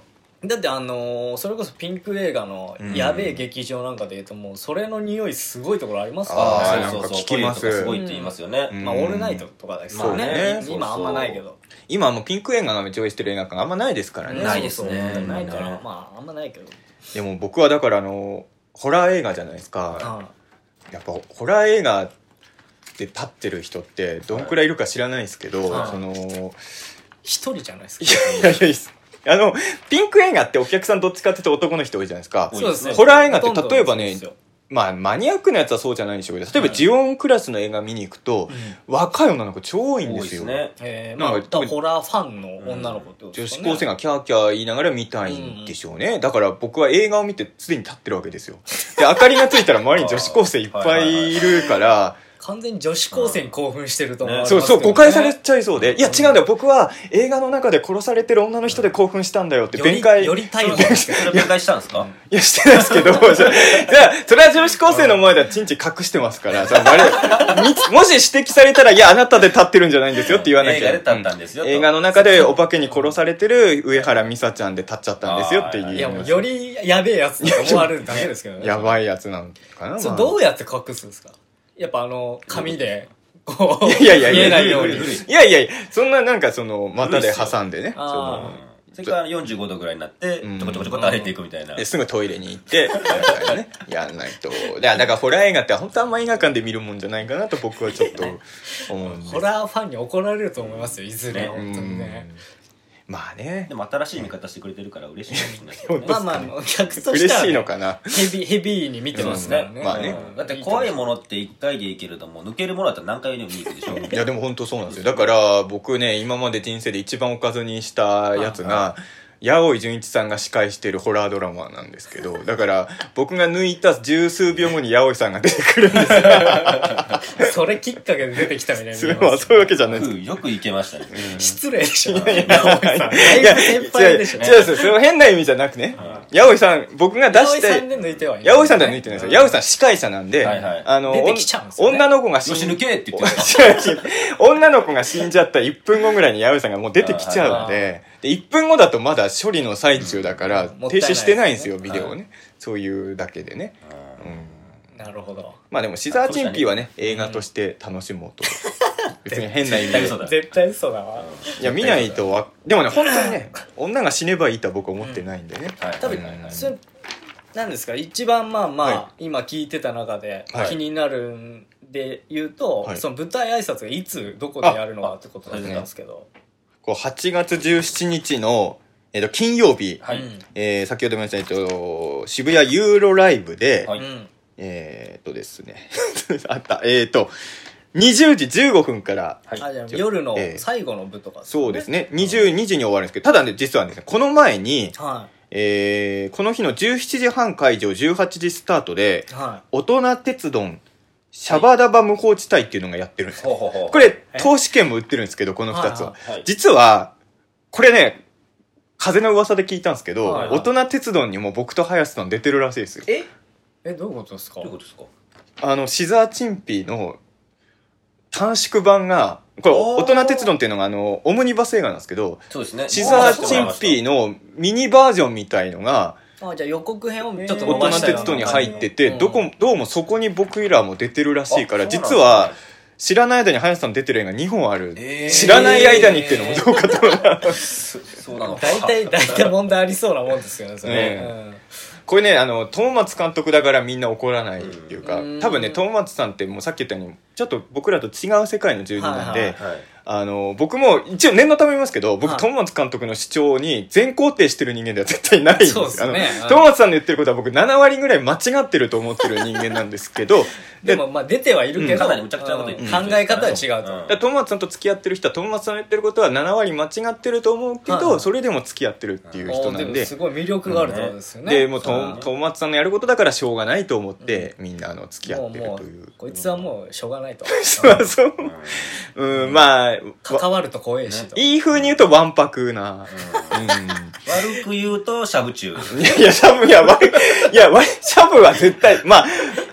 だってあのー、それこそピンク映画のやべえ劇場なんかで言うともうそれの匂いすごいところありますからね。ああ、そうそうそう、聞きます。 すごいって言いますよね。 うん、まあオールナイトとかですからね。ね、今あんまないけど。 今もうピンク映画が上映してる映画館あんまないですからね。 ないですね。 ないから、まああんまないけど。 でも僕はだからあのホラー映画じゃないですか。ああ、やっぱホラー映画で立ってる人ってどんくらいいるか知らないですけど、はい、その一人じゃないですか。 いやいやいや。あの、ピンク映画ってお客さんどっちかっていうと男の人多いじゃないですか。 そうですね。 ホラー映画って例えばね、まあマニアックなやつはそうじゃないんでしょうけど、例えばジオンクラスの映画見に行くと、うん、若い女の子超多いんですよ。 多いですね。えー、なんかホラーファンの女の子ってことですかね。 女子高生がキャーキャー言いながら見たいんでしょうね。うん、だから僕は映画を見てすでに立ってるわけですよ。で、明かりがついたら周りに女子高生いっぱいいるから、 完全に女子高生に興奮してると思う、ね、 そうそう、誤解されちゃいそうで、いや違うんだよ、僕は映画の中で殺されてる女の人で興奮したんだよって弁解。 より態度してそれ弁解したんですか？ いや、してないですけど、じゃあ、それは女子高生の前ではチンチン隠してますから、もし指摘されたら、いや、あなたで立ってるんじゃないんですよって言わなきゃ。 映画で立ったんですよ。 映画の中でお化けに殺されてる上原美沙ちゃんで立っちゃったんですよっていう。 いや、もうよりやべえやつと思われるだけですけどね。 やばいやつなのかな。 そう、どうやって隠すんですか？やっぱあの、紙で、こう、 いやいやいや、 見えないように。 いやいやいや、そんななんかその、股で挟んでね。そのそれからよんじゅうごどぐらいになって、ちょこちょこちょこっと歩いていくみたいな。 すぐトイレに行って、ね、やんないと。だからホラー映画って本当あんま映画館で見るもんじゃないかなと僕はちょっと思うんです。 ホラーファンに怒られると思いますよ、いずれ。本当にね。 まあね。 でも新しい見方してくれてるから嬉しいかもしれないですね。 まあまあ、客としては、ね、 嬉しいのかな。 ヘビー、ヘビーに見てますね。 まあね。 だって怖いものって一回でいいけれども、抜けるものだったら何回でもいいでしょ。いやでも本当そうなんですよ。だから僕ね、今まで人生で一番おかずにしたやつが、八尾井純一さんが司会してるホラードラマなんですけど、だから僕が抜いた十数秒後に八尾井さんが出てくるんですよ。 それきっかけで出てきたみたいな。 そういうわけじゃないです。 よくいけましたね。 失礼でしょ。いやいや、 いや、先輩でしょ。違う違う、それ変な意味じゃなくね。八尾井さん、僕が出して、八尾井さんで抜いてはいない。八尾井さんでは抜いてないですよ。八尾井さん司会者なんで、あの、女の子が死ん抜けって言って女の子が死んじゃったいっぷんごぐらいに八尾井さんがもう出てきちゃうんで、で、いっぷんごだとまだ処理の最中だから、停止してないんですよ、ビデオをね。そういうだけでね。 なるほど。 まあでも、シザーチンピーはね、映画として楽しもうと。別に変な意味で。 絶対嘘だわ。 いや、見ないとわ、でもね、本当にね、女が死ねばいいとは僕は思ってないんでね。 多分、それ、なんですか、一番まあまあ、今聞いてた中で気になるんで言うと、その舞台挨拶がいつ、どこでやるのかってことだったんですけど。 こうはちがつじゅうしちにちの、えっと、金曜日、はい、えー、先ほども言いました、えっと、渋谷ユーロライブで、はい、えー、っとですね、あった、えー、っと、にじゅうじじゅうごふんから、 はい、あ、じゃあ夜の最後の部とか、 ね、そうですね、にじゅうにじに終わるんですけど、ただね、実はね、この前に、はい、えー、この日のじゅうしちじはん会場、じゅうはちじスタートで、はい、大人鉄道シャバダバ無法地帯っていうのがやってるんですよ。ほうほうほう、これ、投資券も売ってるんですけど、このふたつは。はいはい、実は、これね、風の噂で聞いたんですけど、はいはい、大人鉄道にも僕と林さん出てるらしいですよ。 ええ、どういうことですか？ どういうことですか？ あの、シザーチンピーの短縮版が、これ、大人鉄道っていうのがあの、オムニバス映画なんですけど、 そうですね。 シザーチンピーのミニバージョンみたいのが、 あ、じゃあ予告編をちょっと大人鉄道に入ってて、どこ、どうもそこに僕らも出てるらしいから、実は、知らない間に林さん出てる映画にほんある。えー、知らない間にっていうのもどうかと思う。 そうなの。大体、大体問題ありそうなもんですよね、それ。ね、うん、 これね、あの、友松監督だからみんな怒らないっていうか、うん、多分ね、友松さんってもうさっき言ったように、ちょっと僕らと違う世界の住人なんで、はいはいはい、あの、僕も一応念のため言いますけど、僕、はい、友松監督の主張に全肯定してる人間では絶対ないんですよ。そうですね。あの、友松さんの言ってることは僕ななわりぐらい間違ってると思ってる人間なんですけど、 でもまあ出てはいるけど、 かなりむちゃくちゃなこと言ってる、うん、考え方は違うと、 うん、友松さんと付き合ってる人は友松さんの言ってることはななわり間違ってると思うけど、はい、それでも付き合ってるっていう人なんで、 すごい魅力があるってことですよね。 でもう友松さんのやることだからしょうがないと思って、うん、みんなあの付き合ってるという。 こいつはもうしょうがないと。 そうそう。うん、まあ関わると怖いしと。 いい風に言うとわんぱくな。うん。 悪く言うとシャブチュー。 いやいやシャブいや悪いいやシャブは絶対まあ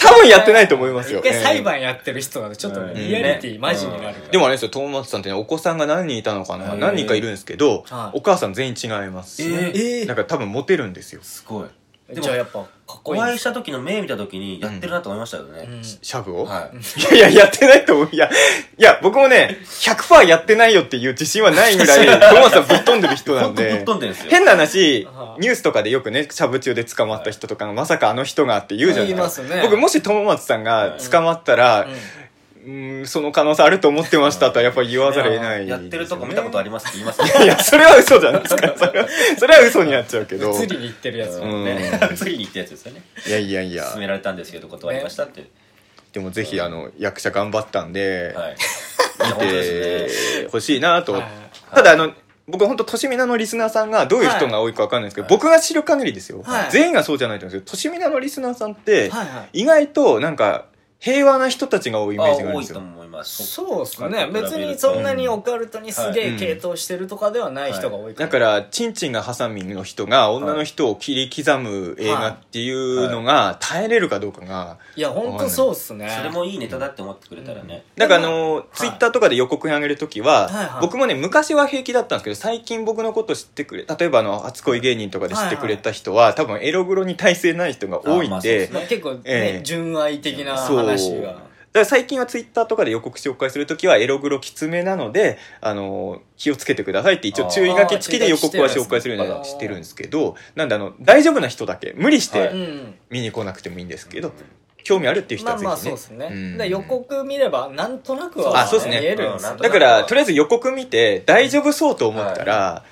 多分やってないと思いますよ。 一回裁判やってる人なのでちょっとリアリティマジになるから、 でもあれですよ、友松さんってね、お子さんが何人いたのかな、何人かいるんですけど、お母さん全員違いますし、えだから多分モテるんですよ。 すごい。 じゃあやっぱかっこいい。 お会いした時の目見た時にやってるなと思いましたよね。 シャブを、はい、いやいややってないと思う。いやいや僕もね ひゃくパーセント やってないよっていう自信はないぐらい友松さんぶっ飛んでる人なんで。 ぶっ飛んでるんですよ。 変な話ニュースとかでよくねシャブ中で捕まった人とかがまさかあの人がって言うじゃないですか。ね、僕もし友松さんが捕まったら、うんうん、その可能性あると思ってましたとはやっぱり言わざるを得ない、ね、 やってるとこ見たことありますって言いますね。 いやそれは嘘じゃないですか。それはそれは嘘になっちゃうけど。 釣りに行ってるやつもね。 釣りに行ったやつですよね。 いやいやいや。 勧められたんですけど断りましたって。ね、 でもぜひあの役者頑張ったんで、はい、見てほしいなと。はい、ただあの僕本当としみなのリスナーさんがどういう人が多いか分かんないんですけど、はい、僕が知る限りですよ、はい、全員がそうじゃないと思うんですけど、としみなのリスナーさんって意外となんか平和な人たちが多いイメージがあるんですよ。 多いと思います。 そうですかね。別にそんなにオカルトにすげえ傾倒してるとかではない人が多いから、だからチンチンがハサミの人が女の人を切り刻む映画っていうのが耐えれるかどうかが、 いや本当そうっすね。 それもいいネタだって思ってくれたらね。 だからあのツイッターとかで予告編上げるときは僕もね昔は平気だったんですけど、最近僕のこと知ってくれ、例えばあの初恋芸人とかで知ってくれた人は多分エログロに耐性ない人が多いんで、 結構ね純愛的な話が。 だから最近はツイッターとかで予告紹介するときはエログロきつめなので、あの気をつけてくださいって一応注意書き付きで予告は紹介するようにしてるんですけど、なんであの大丈夫な人だけ無理して見に来なくてもいいんですけど、興味あるっていう人はぜひね。 まあまあそうですね、うん、で予告見ればなんとなくは見えるんですよ。 だからとりあえず予告見て大丈夫そうと思ったら、はい、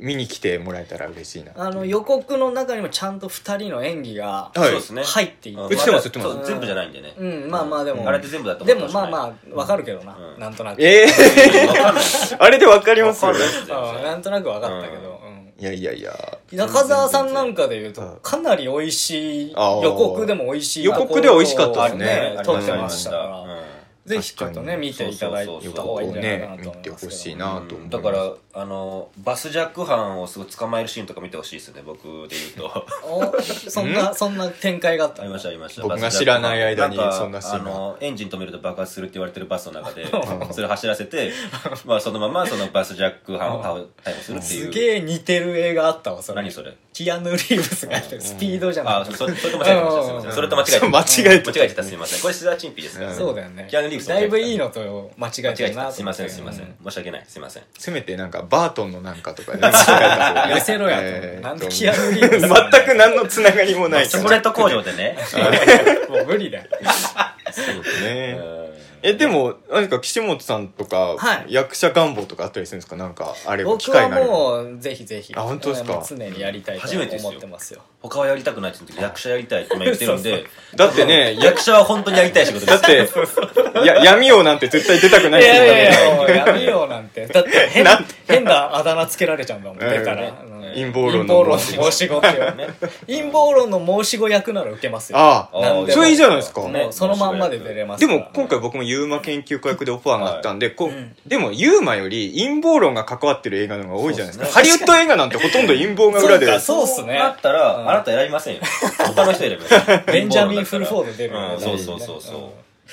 見に来てもらえたら嬉しいな。 あの予告の中にもちゃんとふたりの演技が入っていて、 はい、うちでも言ってます。 全部じゃないんでね。 うん、まあまあでも、 あれで全部だと思ってでもまあまあわかるけどな、うん、なんとなく。 ええー、あれでわかりますよね。 なんとなくわかったけど、うんいやいやいや中澤さんなんかで言うとかなり美味しい、予告でも美味しい予告では美味しかったですね。 撮ってましたから、ぜひちょっとね見ていただいた方がいいんじゃないかなと思いますけど、 見てほしいなと思う。 だからあのバスジャック犯をすごい捕まえるシーンとか見てほしいですね、僕で言うと。 そんなそんな展開があった。 ありましたありました。 僕が知らない間にそんなシーンが、あのエンジン止めると爆発するって言われてるバスの中でそれを走らせてまあそのままそのバスジャック犯を逮捕するっていう。 すげえ似てる映画あったわそれ。 何それ？ キアヌ・リーブスがやってるスピードじゃない。 あ、それと間違えてました。それと間違えて間違えて間違えてた、すみません。これシザーチンピですから。 そうだよね。 キアヌ・リーブスだいぶいいのと間違えてるな。 すみませんすみません。申し訳ない。すみません。 せめてなんかバートンのなんかとかね。 痩せろやと。なんでキアヌ・リーブス全く何のつながりもない。 チョコレート工場でね。 もう無理だよ。 そうですね。えでも何か岸本さんとか、はい、役者願望とかあったりするんですか？なんかあれば機会があれば。 僕はもうぜひぜひ。 あ本当ですか？ 常にやりたいと思ってますよ。 他はやりたくないって言って役者やりたいって言ってるんで。 だってね役者は本当にやりたい仕事です。 だってや闇王なんて絶対出たくないですよね。いやいやいや闇王なんてだって変な変なあだ名つけられちゃうんだもん出たら。 陰謀論の申し子っていうね。陰謀論の申し子役なら受けますよ。 ああ、それいいじゃないですか。 もうそのまんまで出れます。 でも今回僕もユーマ研究家役でオファーがあったんで、こうでもユーマより陰謀論が関わってる映画の方が多いじゃないですか。ハリウッド映画なんてほとんど陰謀が裏で。 そうっすね。 だったらあなた選びませんよ。他の人選びます。 ベンジャミン・フルフォード出る。 そうそうそうそう。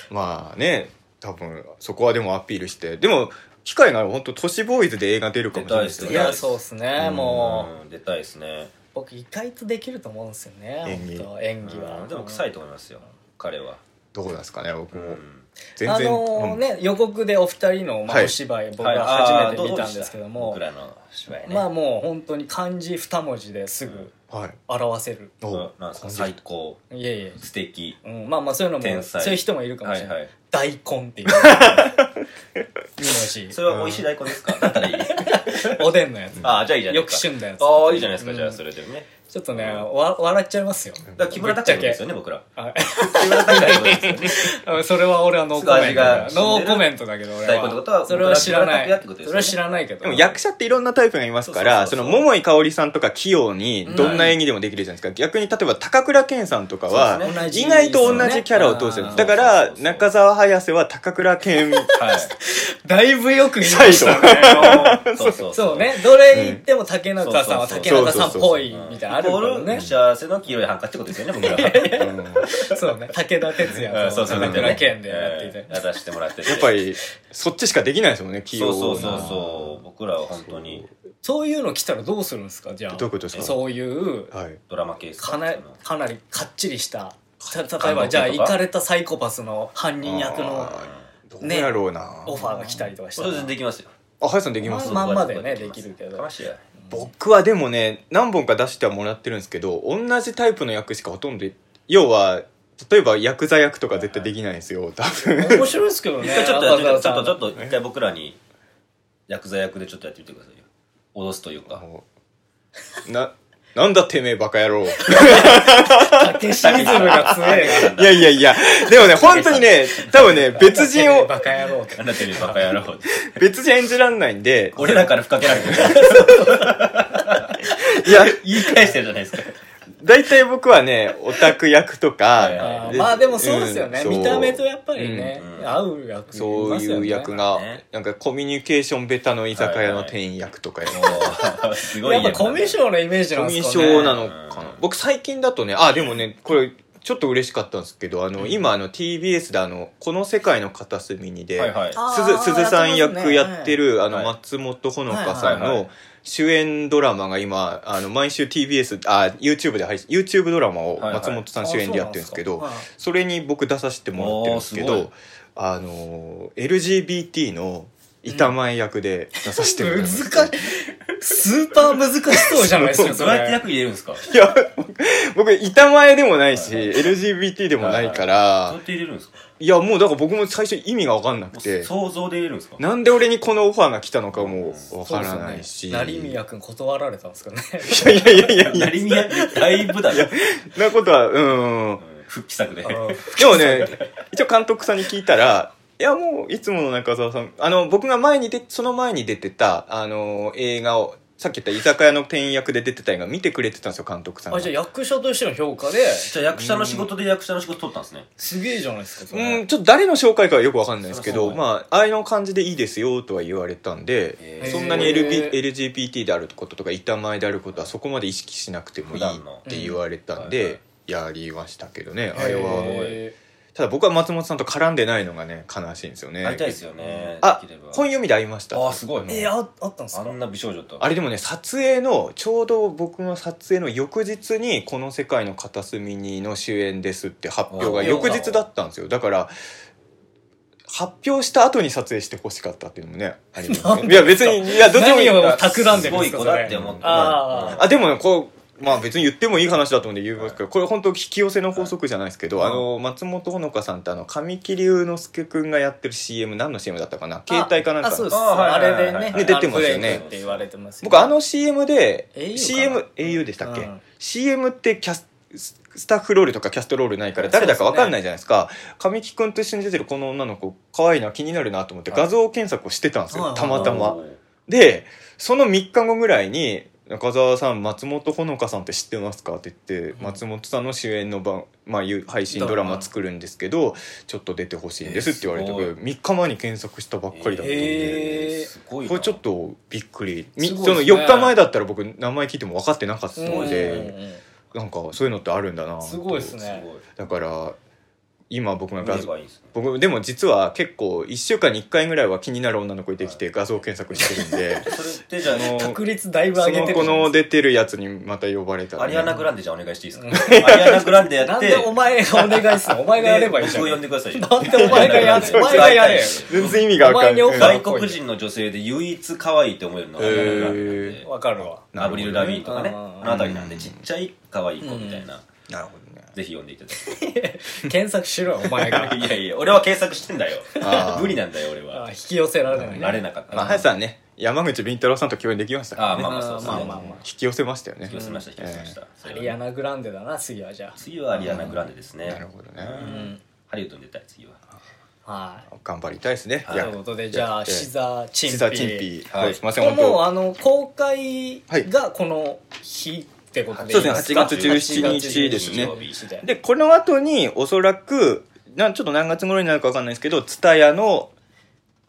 まあね、多分そこはでもアピールして、でも。機会があれば本当都市ボーイズで映画出るかもしれないですね。いやそうっすね。もう出たいですね。 僕意外とできると思うんですよね。演技演技は。 でも臭いと思いますよ彼は。 どうなんですかね僕も。 全然あのね予告でお二人のお芝居僕が初めて見たんですけども、まあもう本当に漢字二文字ですぐ表せる。 最高。 いえいえ素敵。 まあまあそういうのもそういう人もいるかもしれない。大根っていう。 それは美味しい大根ですか？だったらいい。 おでんのやつ。 ああじゃあいいじゃないですか。よく旬だやつ。 ああいいじゃないですか。じゃあそれでね。 ちょっとねわ笑っちゃいますよ。 だから木村拓哉ですよね僕ら。木村拓哉ですよね。 それは俺はノーコメント。ノーコメントだけど俺は。それは知らない。それは知らないけど。 でも役者っていろんなタイプがいますから、その桃井かおりさんとか器用にどんな演技でもできるじゃないですか。逆に例えば高倉健さんとかは意外と同じキャラを通してる。だから中澤隼瀬は高倉健だいぶよく言いましたね。そうそうそうね。どれ言っても竹中さんは竹中さんっぽいみたいなあるからね。 幸せの黄色いハンカチってことですよね、僕ら。 そうね。武田鉄矢と竹中健でやっていて。 やらせてもらってて。 やっぱり、そっちしかできないですもんね、黄色。 そうそうそう。僕らは本当に。 そういうの来たらどうするんですか、じゃあ。 どういうことですか？ そういう、 ドラマケースかなかなりかっちりした、例えばじゃあイカれたサイコパスの犯人役のね、どうやろうな、 オファーが来たりとかしたら。 それでできますよ。 あ、林さんできます。 まんまでねできるけど。 僕はでもね、何本か出してはもらってるんですけど、同じタイプの役しかほとんど、要は例えばヤクザ役とか絶対できないんですよ、多分。 面白いですけどね。 ちょっとちょっとちょっとちょっと一回僕らにヤクザ役でちょっとやってみてくださいよ。脅すというか。 な、なんだてめえバカ野郎。 竹シリズムが強い。 いやいやいや、でもね、本当にね、多分ね、別人を。 バカ野郎って。 なんだてめえバカ野郎って。 別人演じらんないんで。 俺らから吹っかけられてる。 いや、 言い返してるじゃないですか。 大体僕はね、オタク役とか。 まあでもそうですよね。見た目とやっぱりね、合う役。 そういう役が、なんかコミュニケーションベタの居酒屋の店員役とかや。 すごい。やっぱコミュ障のイメージなんですかね。 コミュ障なのかな。僕最近だとね、あ、でもね、これ、ちょっと嬉しかったんですけど、あの、今、あの、ティービーエス で、あの、この世界の片隅にで、すず、すずさん役やってる、あの、松本穂香さんの主演ドラマが今、あの、毎週 ティービーエス、あ、YouTube で配信、YouTube ドラマを松本さん主演でやってるんですけど、それに僕出させてもらってるんですけど、あの、エルジービーティー の板前役で出させてもらいました。 難しい。スーパー難しそうじゃないですか、 どうやって役入れるんですか？ いや、僕、板前でもないし、エルジービーティー でもないから。 どうやって入れるんですか？ いや、もうだから僕も最初意味が分かんなくて。 想像で入れるんですか？ なんで俺にこのオファーが来たのかも分からないし。 成宮くん断られたんですかね。 いやいやいやいや。 成宮だいぶだよ。 なことは、うん。 復帰作で。でもね、一応監督さんに聞いたら、いやもういつもの中澤さん、あの僕が前にでその前に出てたあの映画をさっき言った居酒屋の店員役で出てた映画見てくれてたんですよ、監督さんが。 あ、じゃあ役者としての評価で、 じゃあ役者の仕事で役者の仕事取ったんですね。 すげえじゃないですか。 それうん、ちょっと誰の紹介かはよくわかんないですけど、まあああいうの感じでいいですよとは言われたんで、そんなに エルジービーティー であることとか板前であることはそこまで意識しなくてもいいって言われたんでやりましたけどね、あれは。ただ僕は松本さんと絡んでないのがね悲しいんですよね。 会いたいですよね。 あ、本読みで会いました。 あ、すごい。 えー、あ, あったんですか？ あんな美少女と。 あれでもね、撮影のちょうど僕の撮影の翌日にこの世界の片隅にの主演ですって発表が翌日だったんですよ。だから発表した後に撮影してほしかったっていうのもねありますね。いや別に、いやどっちもいい。 何を企んでるんですか？ すごい子だって思って。 ああ、でもね、こうまあ別に言ってもいい話だと思うんで言いますけど、これ本当引き寄せの法則じゃないですけど、あの松本穂香さんってあの神木隆之介くんがやってる シーエム、何の シーエム だったかな、携帯かなんか。 あ、そうです。あれでね出てますよね。 って言われてます。 僕あの シーエム で シーエム エーユー でしたっけ？ シーエム ってキャススタッフロールとかキャストロールないから誰だか分かんないじゃないですか。神木くんと一緒に出てるこの女の子可愛いな、気になるなと思って画像検索をしてたんですよ、たまたま。でそのみっかごぐらいに中澤さん、松本穂香さんって知ってますかって言って、うん、松本さんの主演の番、まあ、配信ドラマ作るんですけどちょっと出てほしいんですって言われて、えー、みっかまえに検索したばっかりだったんで、えー、これちょっとびっくり、ね、そのよっかまえだったら僕名前聞いても分かってなかったので、なんかそういうのってあるんだな。 すごいですね。 だから今僕が画像、僕でも実は結構いっしゅうかんにいっかいぐらいは気になる女の子いてきて画像検索してるんでそれってじゃあ確率だいぶ上げてる。 その子の出てるやつにまた呼ばれたら、 ね、アリアナグランデじゃあお願いしていいですか？アリアナグランデやってなんでお前がお願いするの？お前がやればいいじゃん。 僕を呼んでくださいよ。 なんでお前がやれお前がやれ全然意味が分かんない。 外国人の女性で唯一可愛いって思えるのはアリアナグランデで、 わかるわ。 アブリル・ラビーンとかね、あのあたりなんでちっちゃい可愛い子みたいな。 なるほどね。 ぜひ読んでいただいて検索しろよお前が。 いやいや俺は検索してんだよ。無理なんだよ俺は。 引き寄せられない、 ね、られなかった。 まあ林さんね、山口敏太郎さんと共演できましたからね。 あ、まあまあそうですね。まあまあまあ引き寄せましたよね。 引き寄せました引き寄せました。 アリアナグランデだな次は。じゃあ次はアリアナグランデですね。 なるほどね。 ハリウッドに出たい次は。 はい。 頑張りたいですね。 ということでじゃあシザチンピー。 シザチンピー。はい。すみません本当。 もうあの公開がこの日。そうですね、はちがつじゅうしちにちですね。でこの後におそらくなちょっと何月頃になるか分かんないですけど、ツタヤの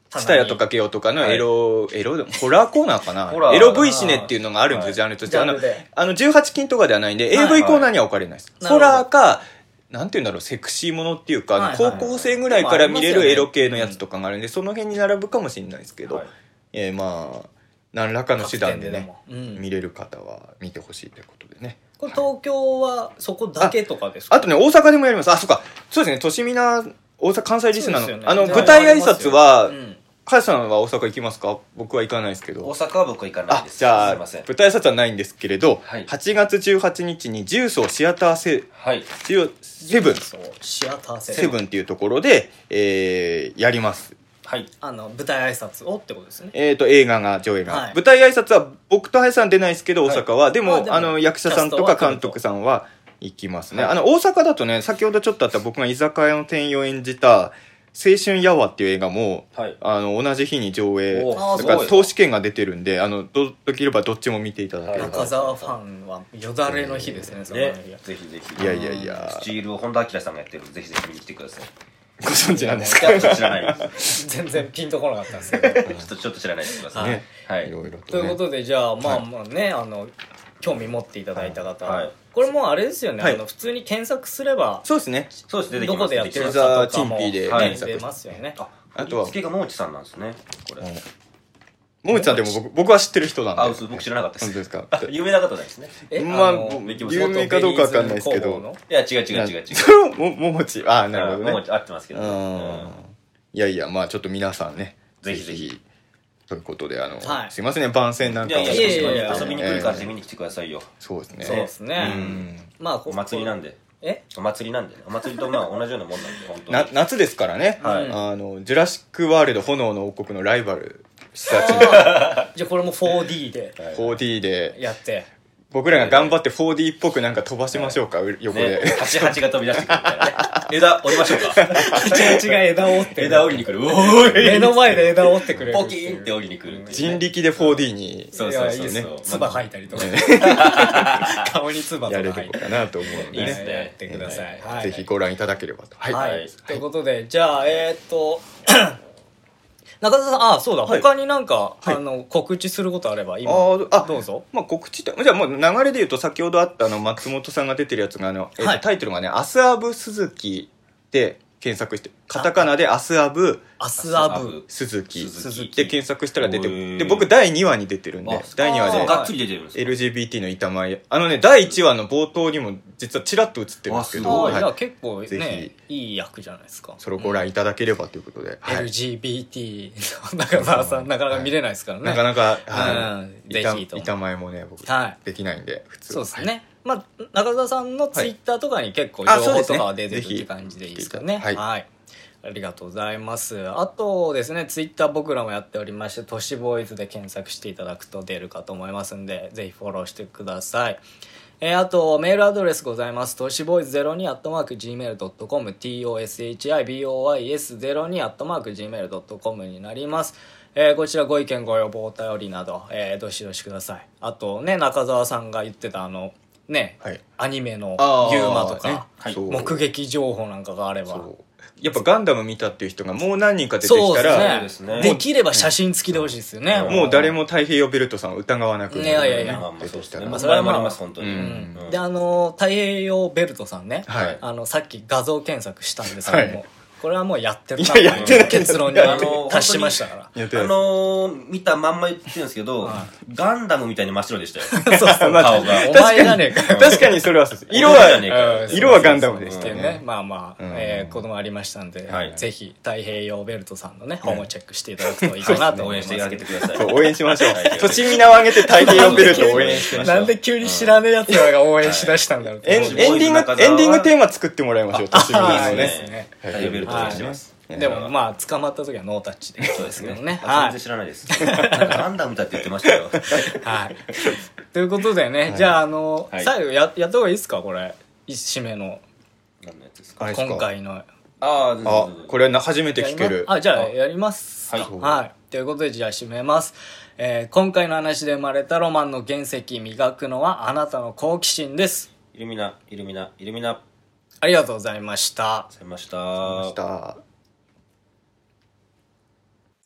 蔦屋とかケオとかのエロ、はい、エロ、ホラーコーナーかなエロ V シネっていうのがあるんですよ、ジャンルとして。あの、あの、じゅうはち禁とかではないんで、はいはい、エーブイ コーナーには置かれないです。ホラーか、なんていうんだろう、セクシーものっていうか、はいはいはい、高校生ぐらいから見れるエロ系のやつとかがあるんで、その辺に並ぶかもしれないですけど、はい、えー、まあ、何らかの手段でね、でうん、見れる方は見てほしいということでね。 これ東京はそこだけとかですか？ あ, あとね、大阪でもやります。あ、そうか。そうですね、としみな、大阪、関西リスナーの、ね、あの、舞台挨拶は、かやさんは大阪行きますか？僕は行かないですけど。 大阪は僕は行かないです。 あ、じゃあ、舞台挨拶はないんですけれど、はい、はちがつじゅうはちにちにジュースをシアターセ、はい、セブン、 シアターセブン。 セブンっていうところで、えー、やります。 はい。あの、舞台挨拶をってことですね。 えっと、映画が、上映が。はい、舞台挨拶は、僕とはやさん出ないですけど、大阪は。はい、でも、あ、でもあの、役者さんとか監督さんは行きますね。はい、あの、大阪だとね、先ほどちょっとあった僕が居酒屋の店員を演じた、青春やわっていう映画も、はい、あの、同じ日に上映、だから投資券が出てるんで、あの、ど、できればどっちも見ていただければ。 中澤ファンはよだれの日ですね、そのね。ぜひぜひ。 いやいやいや。 スチールを本田明さんがやってる。ぜひぜひ見に来てください。 ご存知なんですか？ 知らないです。全然ピンとこなかったんですけど。 ちょっと、ちょっと知らないですけどね。 はい。いろいろと、ね。 ということで、じゃあ、まあまあね、あの、興味持っていただいた方、はい、これもうあれですよね、はい、あの普通に検索すれば、 そうですね。 そうですね。 どこでやってるかとかも出ますよね。 あ、あとは、振り付けがもうちさんなんですね。これ。 ももちさんでも僕僕は知ってる人なんで。 あ、嘘、僕知らなかったです。 本当ですか。 有名な方なんですね。 え、まあ、有名かどうかわかんないですけど。 いや、違う違う違う違う。も、ももち、あ、なるほどね。 ももち合ってますけど。 いやいや、まあちょっと皆さんね。 ぜひぜひ。 ということで、あの、すいませんね、番宣なんか。 いやいやいやいや、遊びに来るから見に来てくださいよ。 そうですね。 そうですね。 まあ、お祭りなんで。えお祭りなんでね。お祭りとまあ同じようなもんなんで、本当に。 夏ですからね。はい。あの、ジュラシックワールド炎の王国のライバル。 じゃあこれも フォーディー でフォーディー でやって僕らが頑張って フォーディー っぽくなんか飛ばしましょうか、横ではちはちが飛び出してくるみたいなね。枝折りましょうか。 はちはちが枝を折って枝折りに来る。おーい目の前で枝を折ってくれる。 ポキーンって折りに来る。 人力で フォーディー にそうそうそうね。 唾吐いたりとか顔に唾とかやれるかなと思うんでね。 やってください。 ぜひご覧いただければと。 はい。ということでじゃあえっと中田さん、あ、そうだ、はい、他になんか、はい、あの告知することあれば今あどうぞ。 まあ告知ってじゃあもう流れで言うと先ほどあったあの松本さんが出てるやつがあの、えーはい、タイトルがね「アスアブ鈴木」で検索してカタカナで「アスアブ」 アスアブ鈴木で検索したら出てで僕だいにわに出てるんでだいにわでがっつり出てるんですかエルジービーティー の板前あのねだいいちわの冒頭にも実はチラッと映ってるんですけど、 はい、結構ねいい役じゃないですか。 それをご覧いただければということで、 はい、エルジービーティー の中澤さんなかなか見れないですからね、 なかなか、はい、ぜひと板前もね僕、はい、できないんで普通そうですね、はい、まあ中澤さんのツイッターとかに結構情報とかは出てるって感じでいいですかね。はい、はい、ありがとうございます。あとですね、ツイッター僕らもやっておりまして、都市ボーイズで検索していただくと出るかと思いますんで、ぜひフォローしてください。えー、あと、メールアドレスございます。都市ボーイズゼロにアットマークジーメールドットコム、トシボーイズゼロにアットマークジーメールドットコム になります。えー、こちらご意見ご要望お便りなど、えー、どしどしください。あとね、中澤さんが言ってたあの、ね、はい、アニメのユーマとか、ね、はい、目撃情報なんかがあれば。 やっぱガンダム見たっていう人がもう何人か出てきたら、 ですね、できれば写真付きでほしいですよね。 もう誰も太平洋ベルトさんを疑わなく、 ね、いやいやいや、 出てきたら、まあそれはあります本当に。うんうん、であの太平洋ベルトさんね、はい、あのさっき画像検索したんですけども。はい、これはもうやってるなという結論に達しましたから。 あのー、見たまんま言ってるんですけど、ガンダムみたいに真っ白でしたよ。そうそう、顔が。 お前じゃねえか。 確かにそれはそうです。色は、色はガンダムでしたよね。 まあまあ、えー、子供ありましたんで、ぜひ太平洋ベルトさんのね、本をチェックしていただくといいかなと思います。 応援してあげてください。 応援しましょう。都市みなを上げて太平洋ベルトを応援してましょう。 なんで急に知らねえ奴らが応援しだしたんだろう。 エンディング、エンディングテーマ作ってもらいましょう、都市みなのね。 太平洋ベルト応援してます。 でもまあ捕まった時はノータッチでそうですけどね。 全然知らないです。ガンダムだって言ってましたよ。 はい。ということでね、じゃああの最後ややった方がいいですかこれ締めの今回の。 ああこれ初めて聞ける。 あじゃあやります。はい。ということでじゃあ締めます。今回の話で生まれたロマンの原石磨くのはあなたの好奇心です。 イルミナイルミナイルミナ。 ありがとうございました。 ありがとうございました。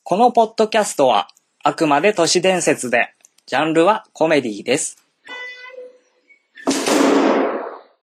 このポッドキャストはあくまで都市伝説で、ジャンルはコメディです。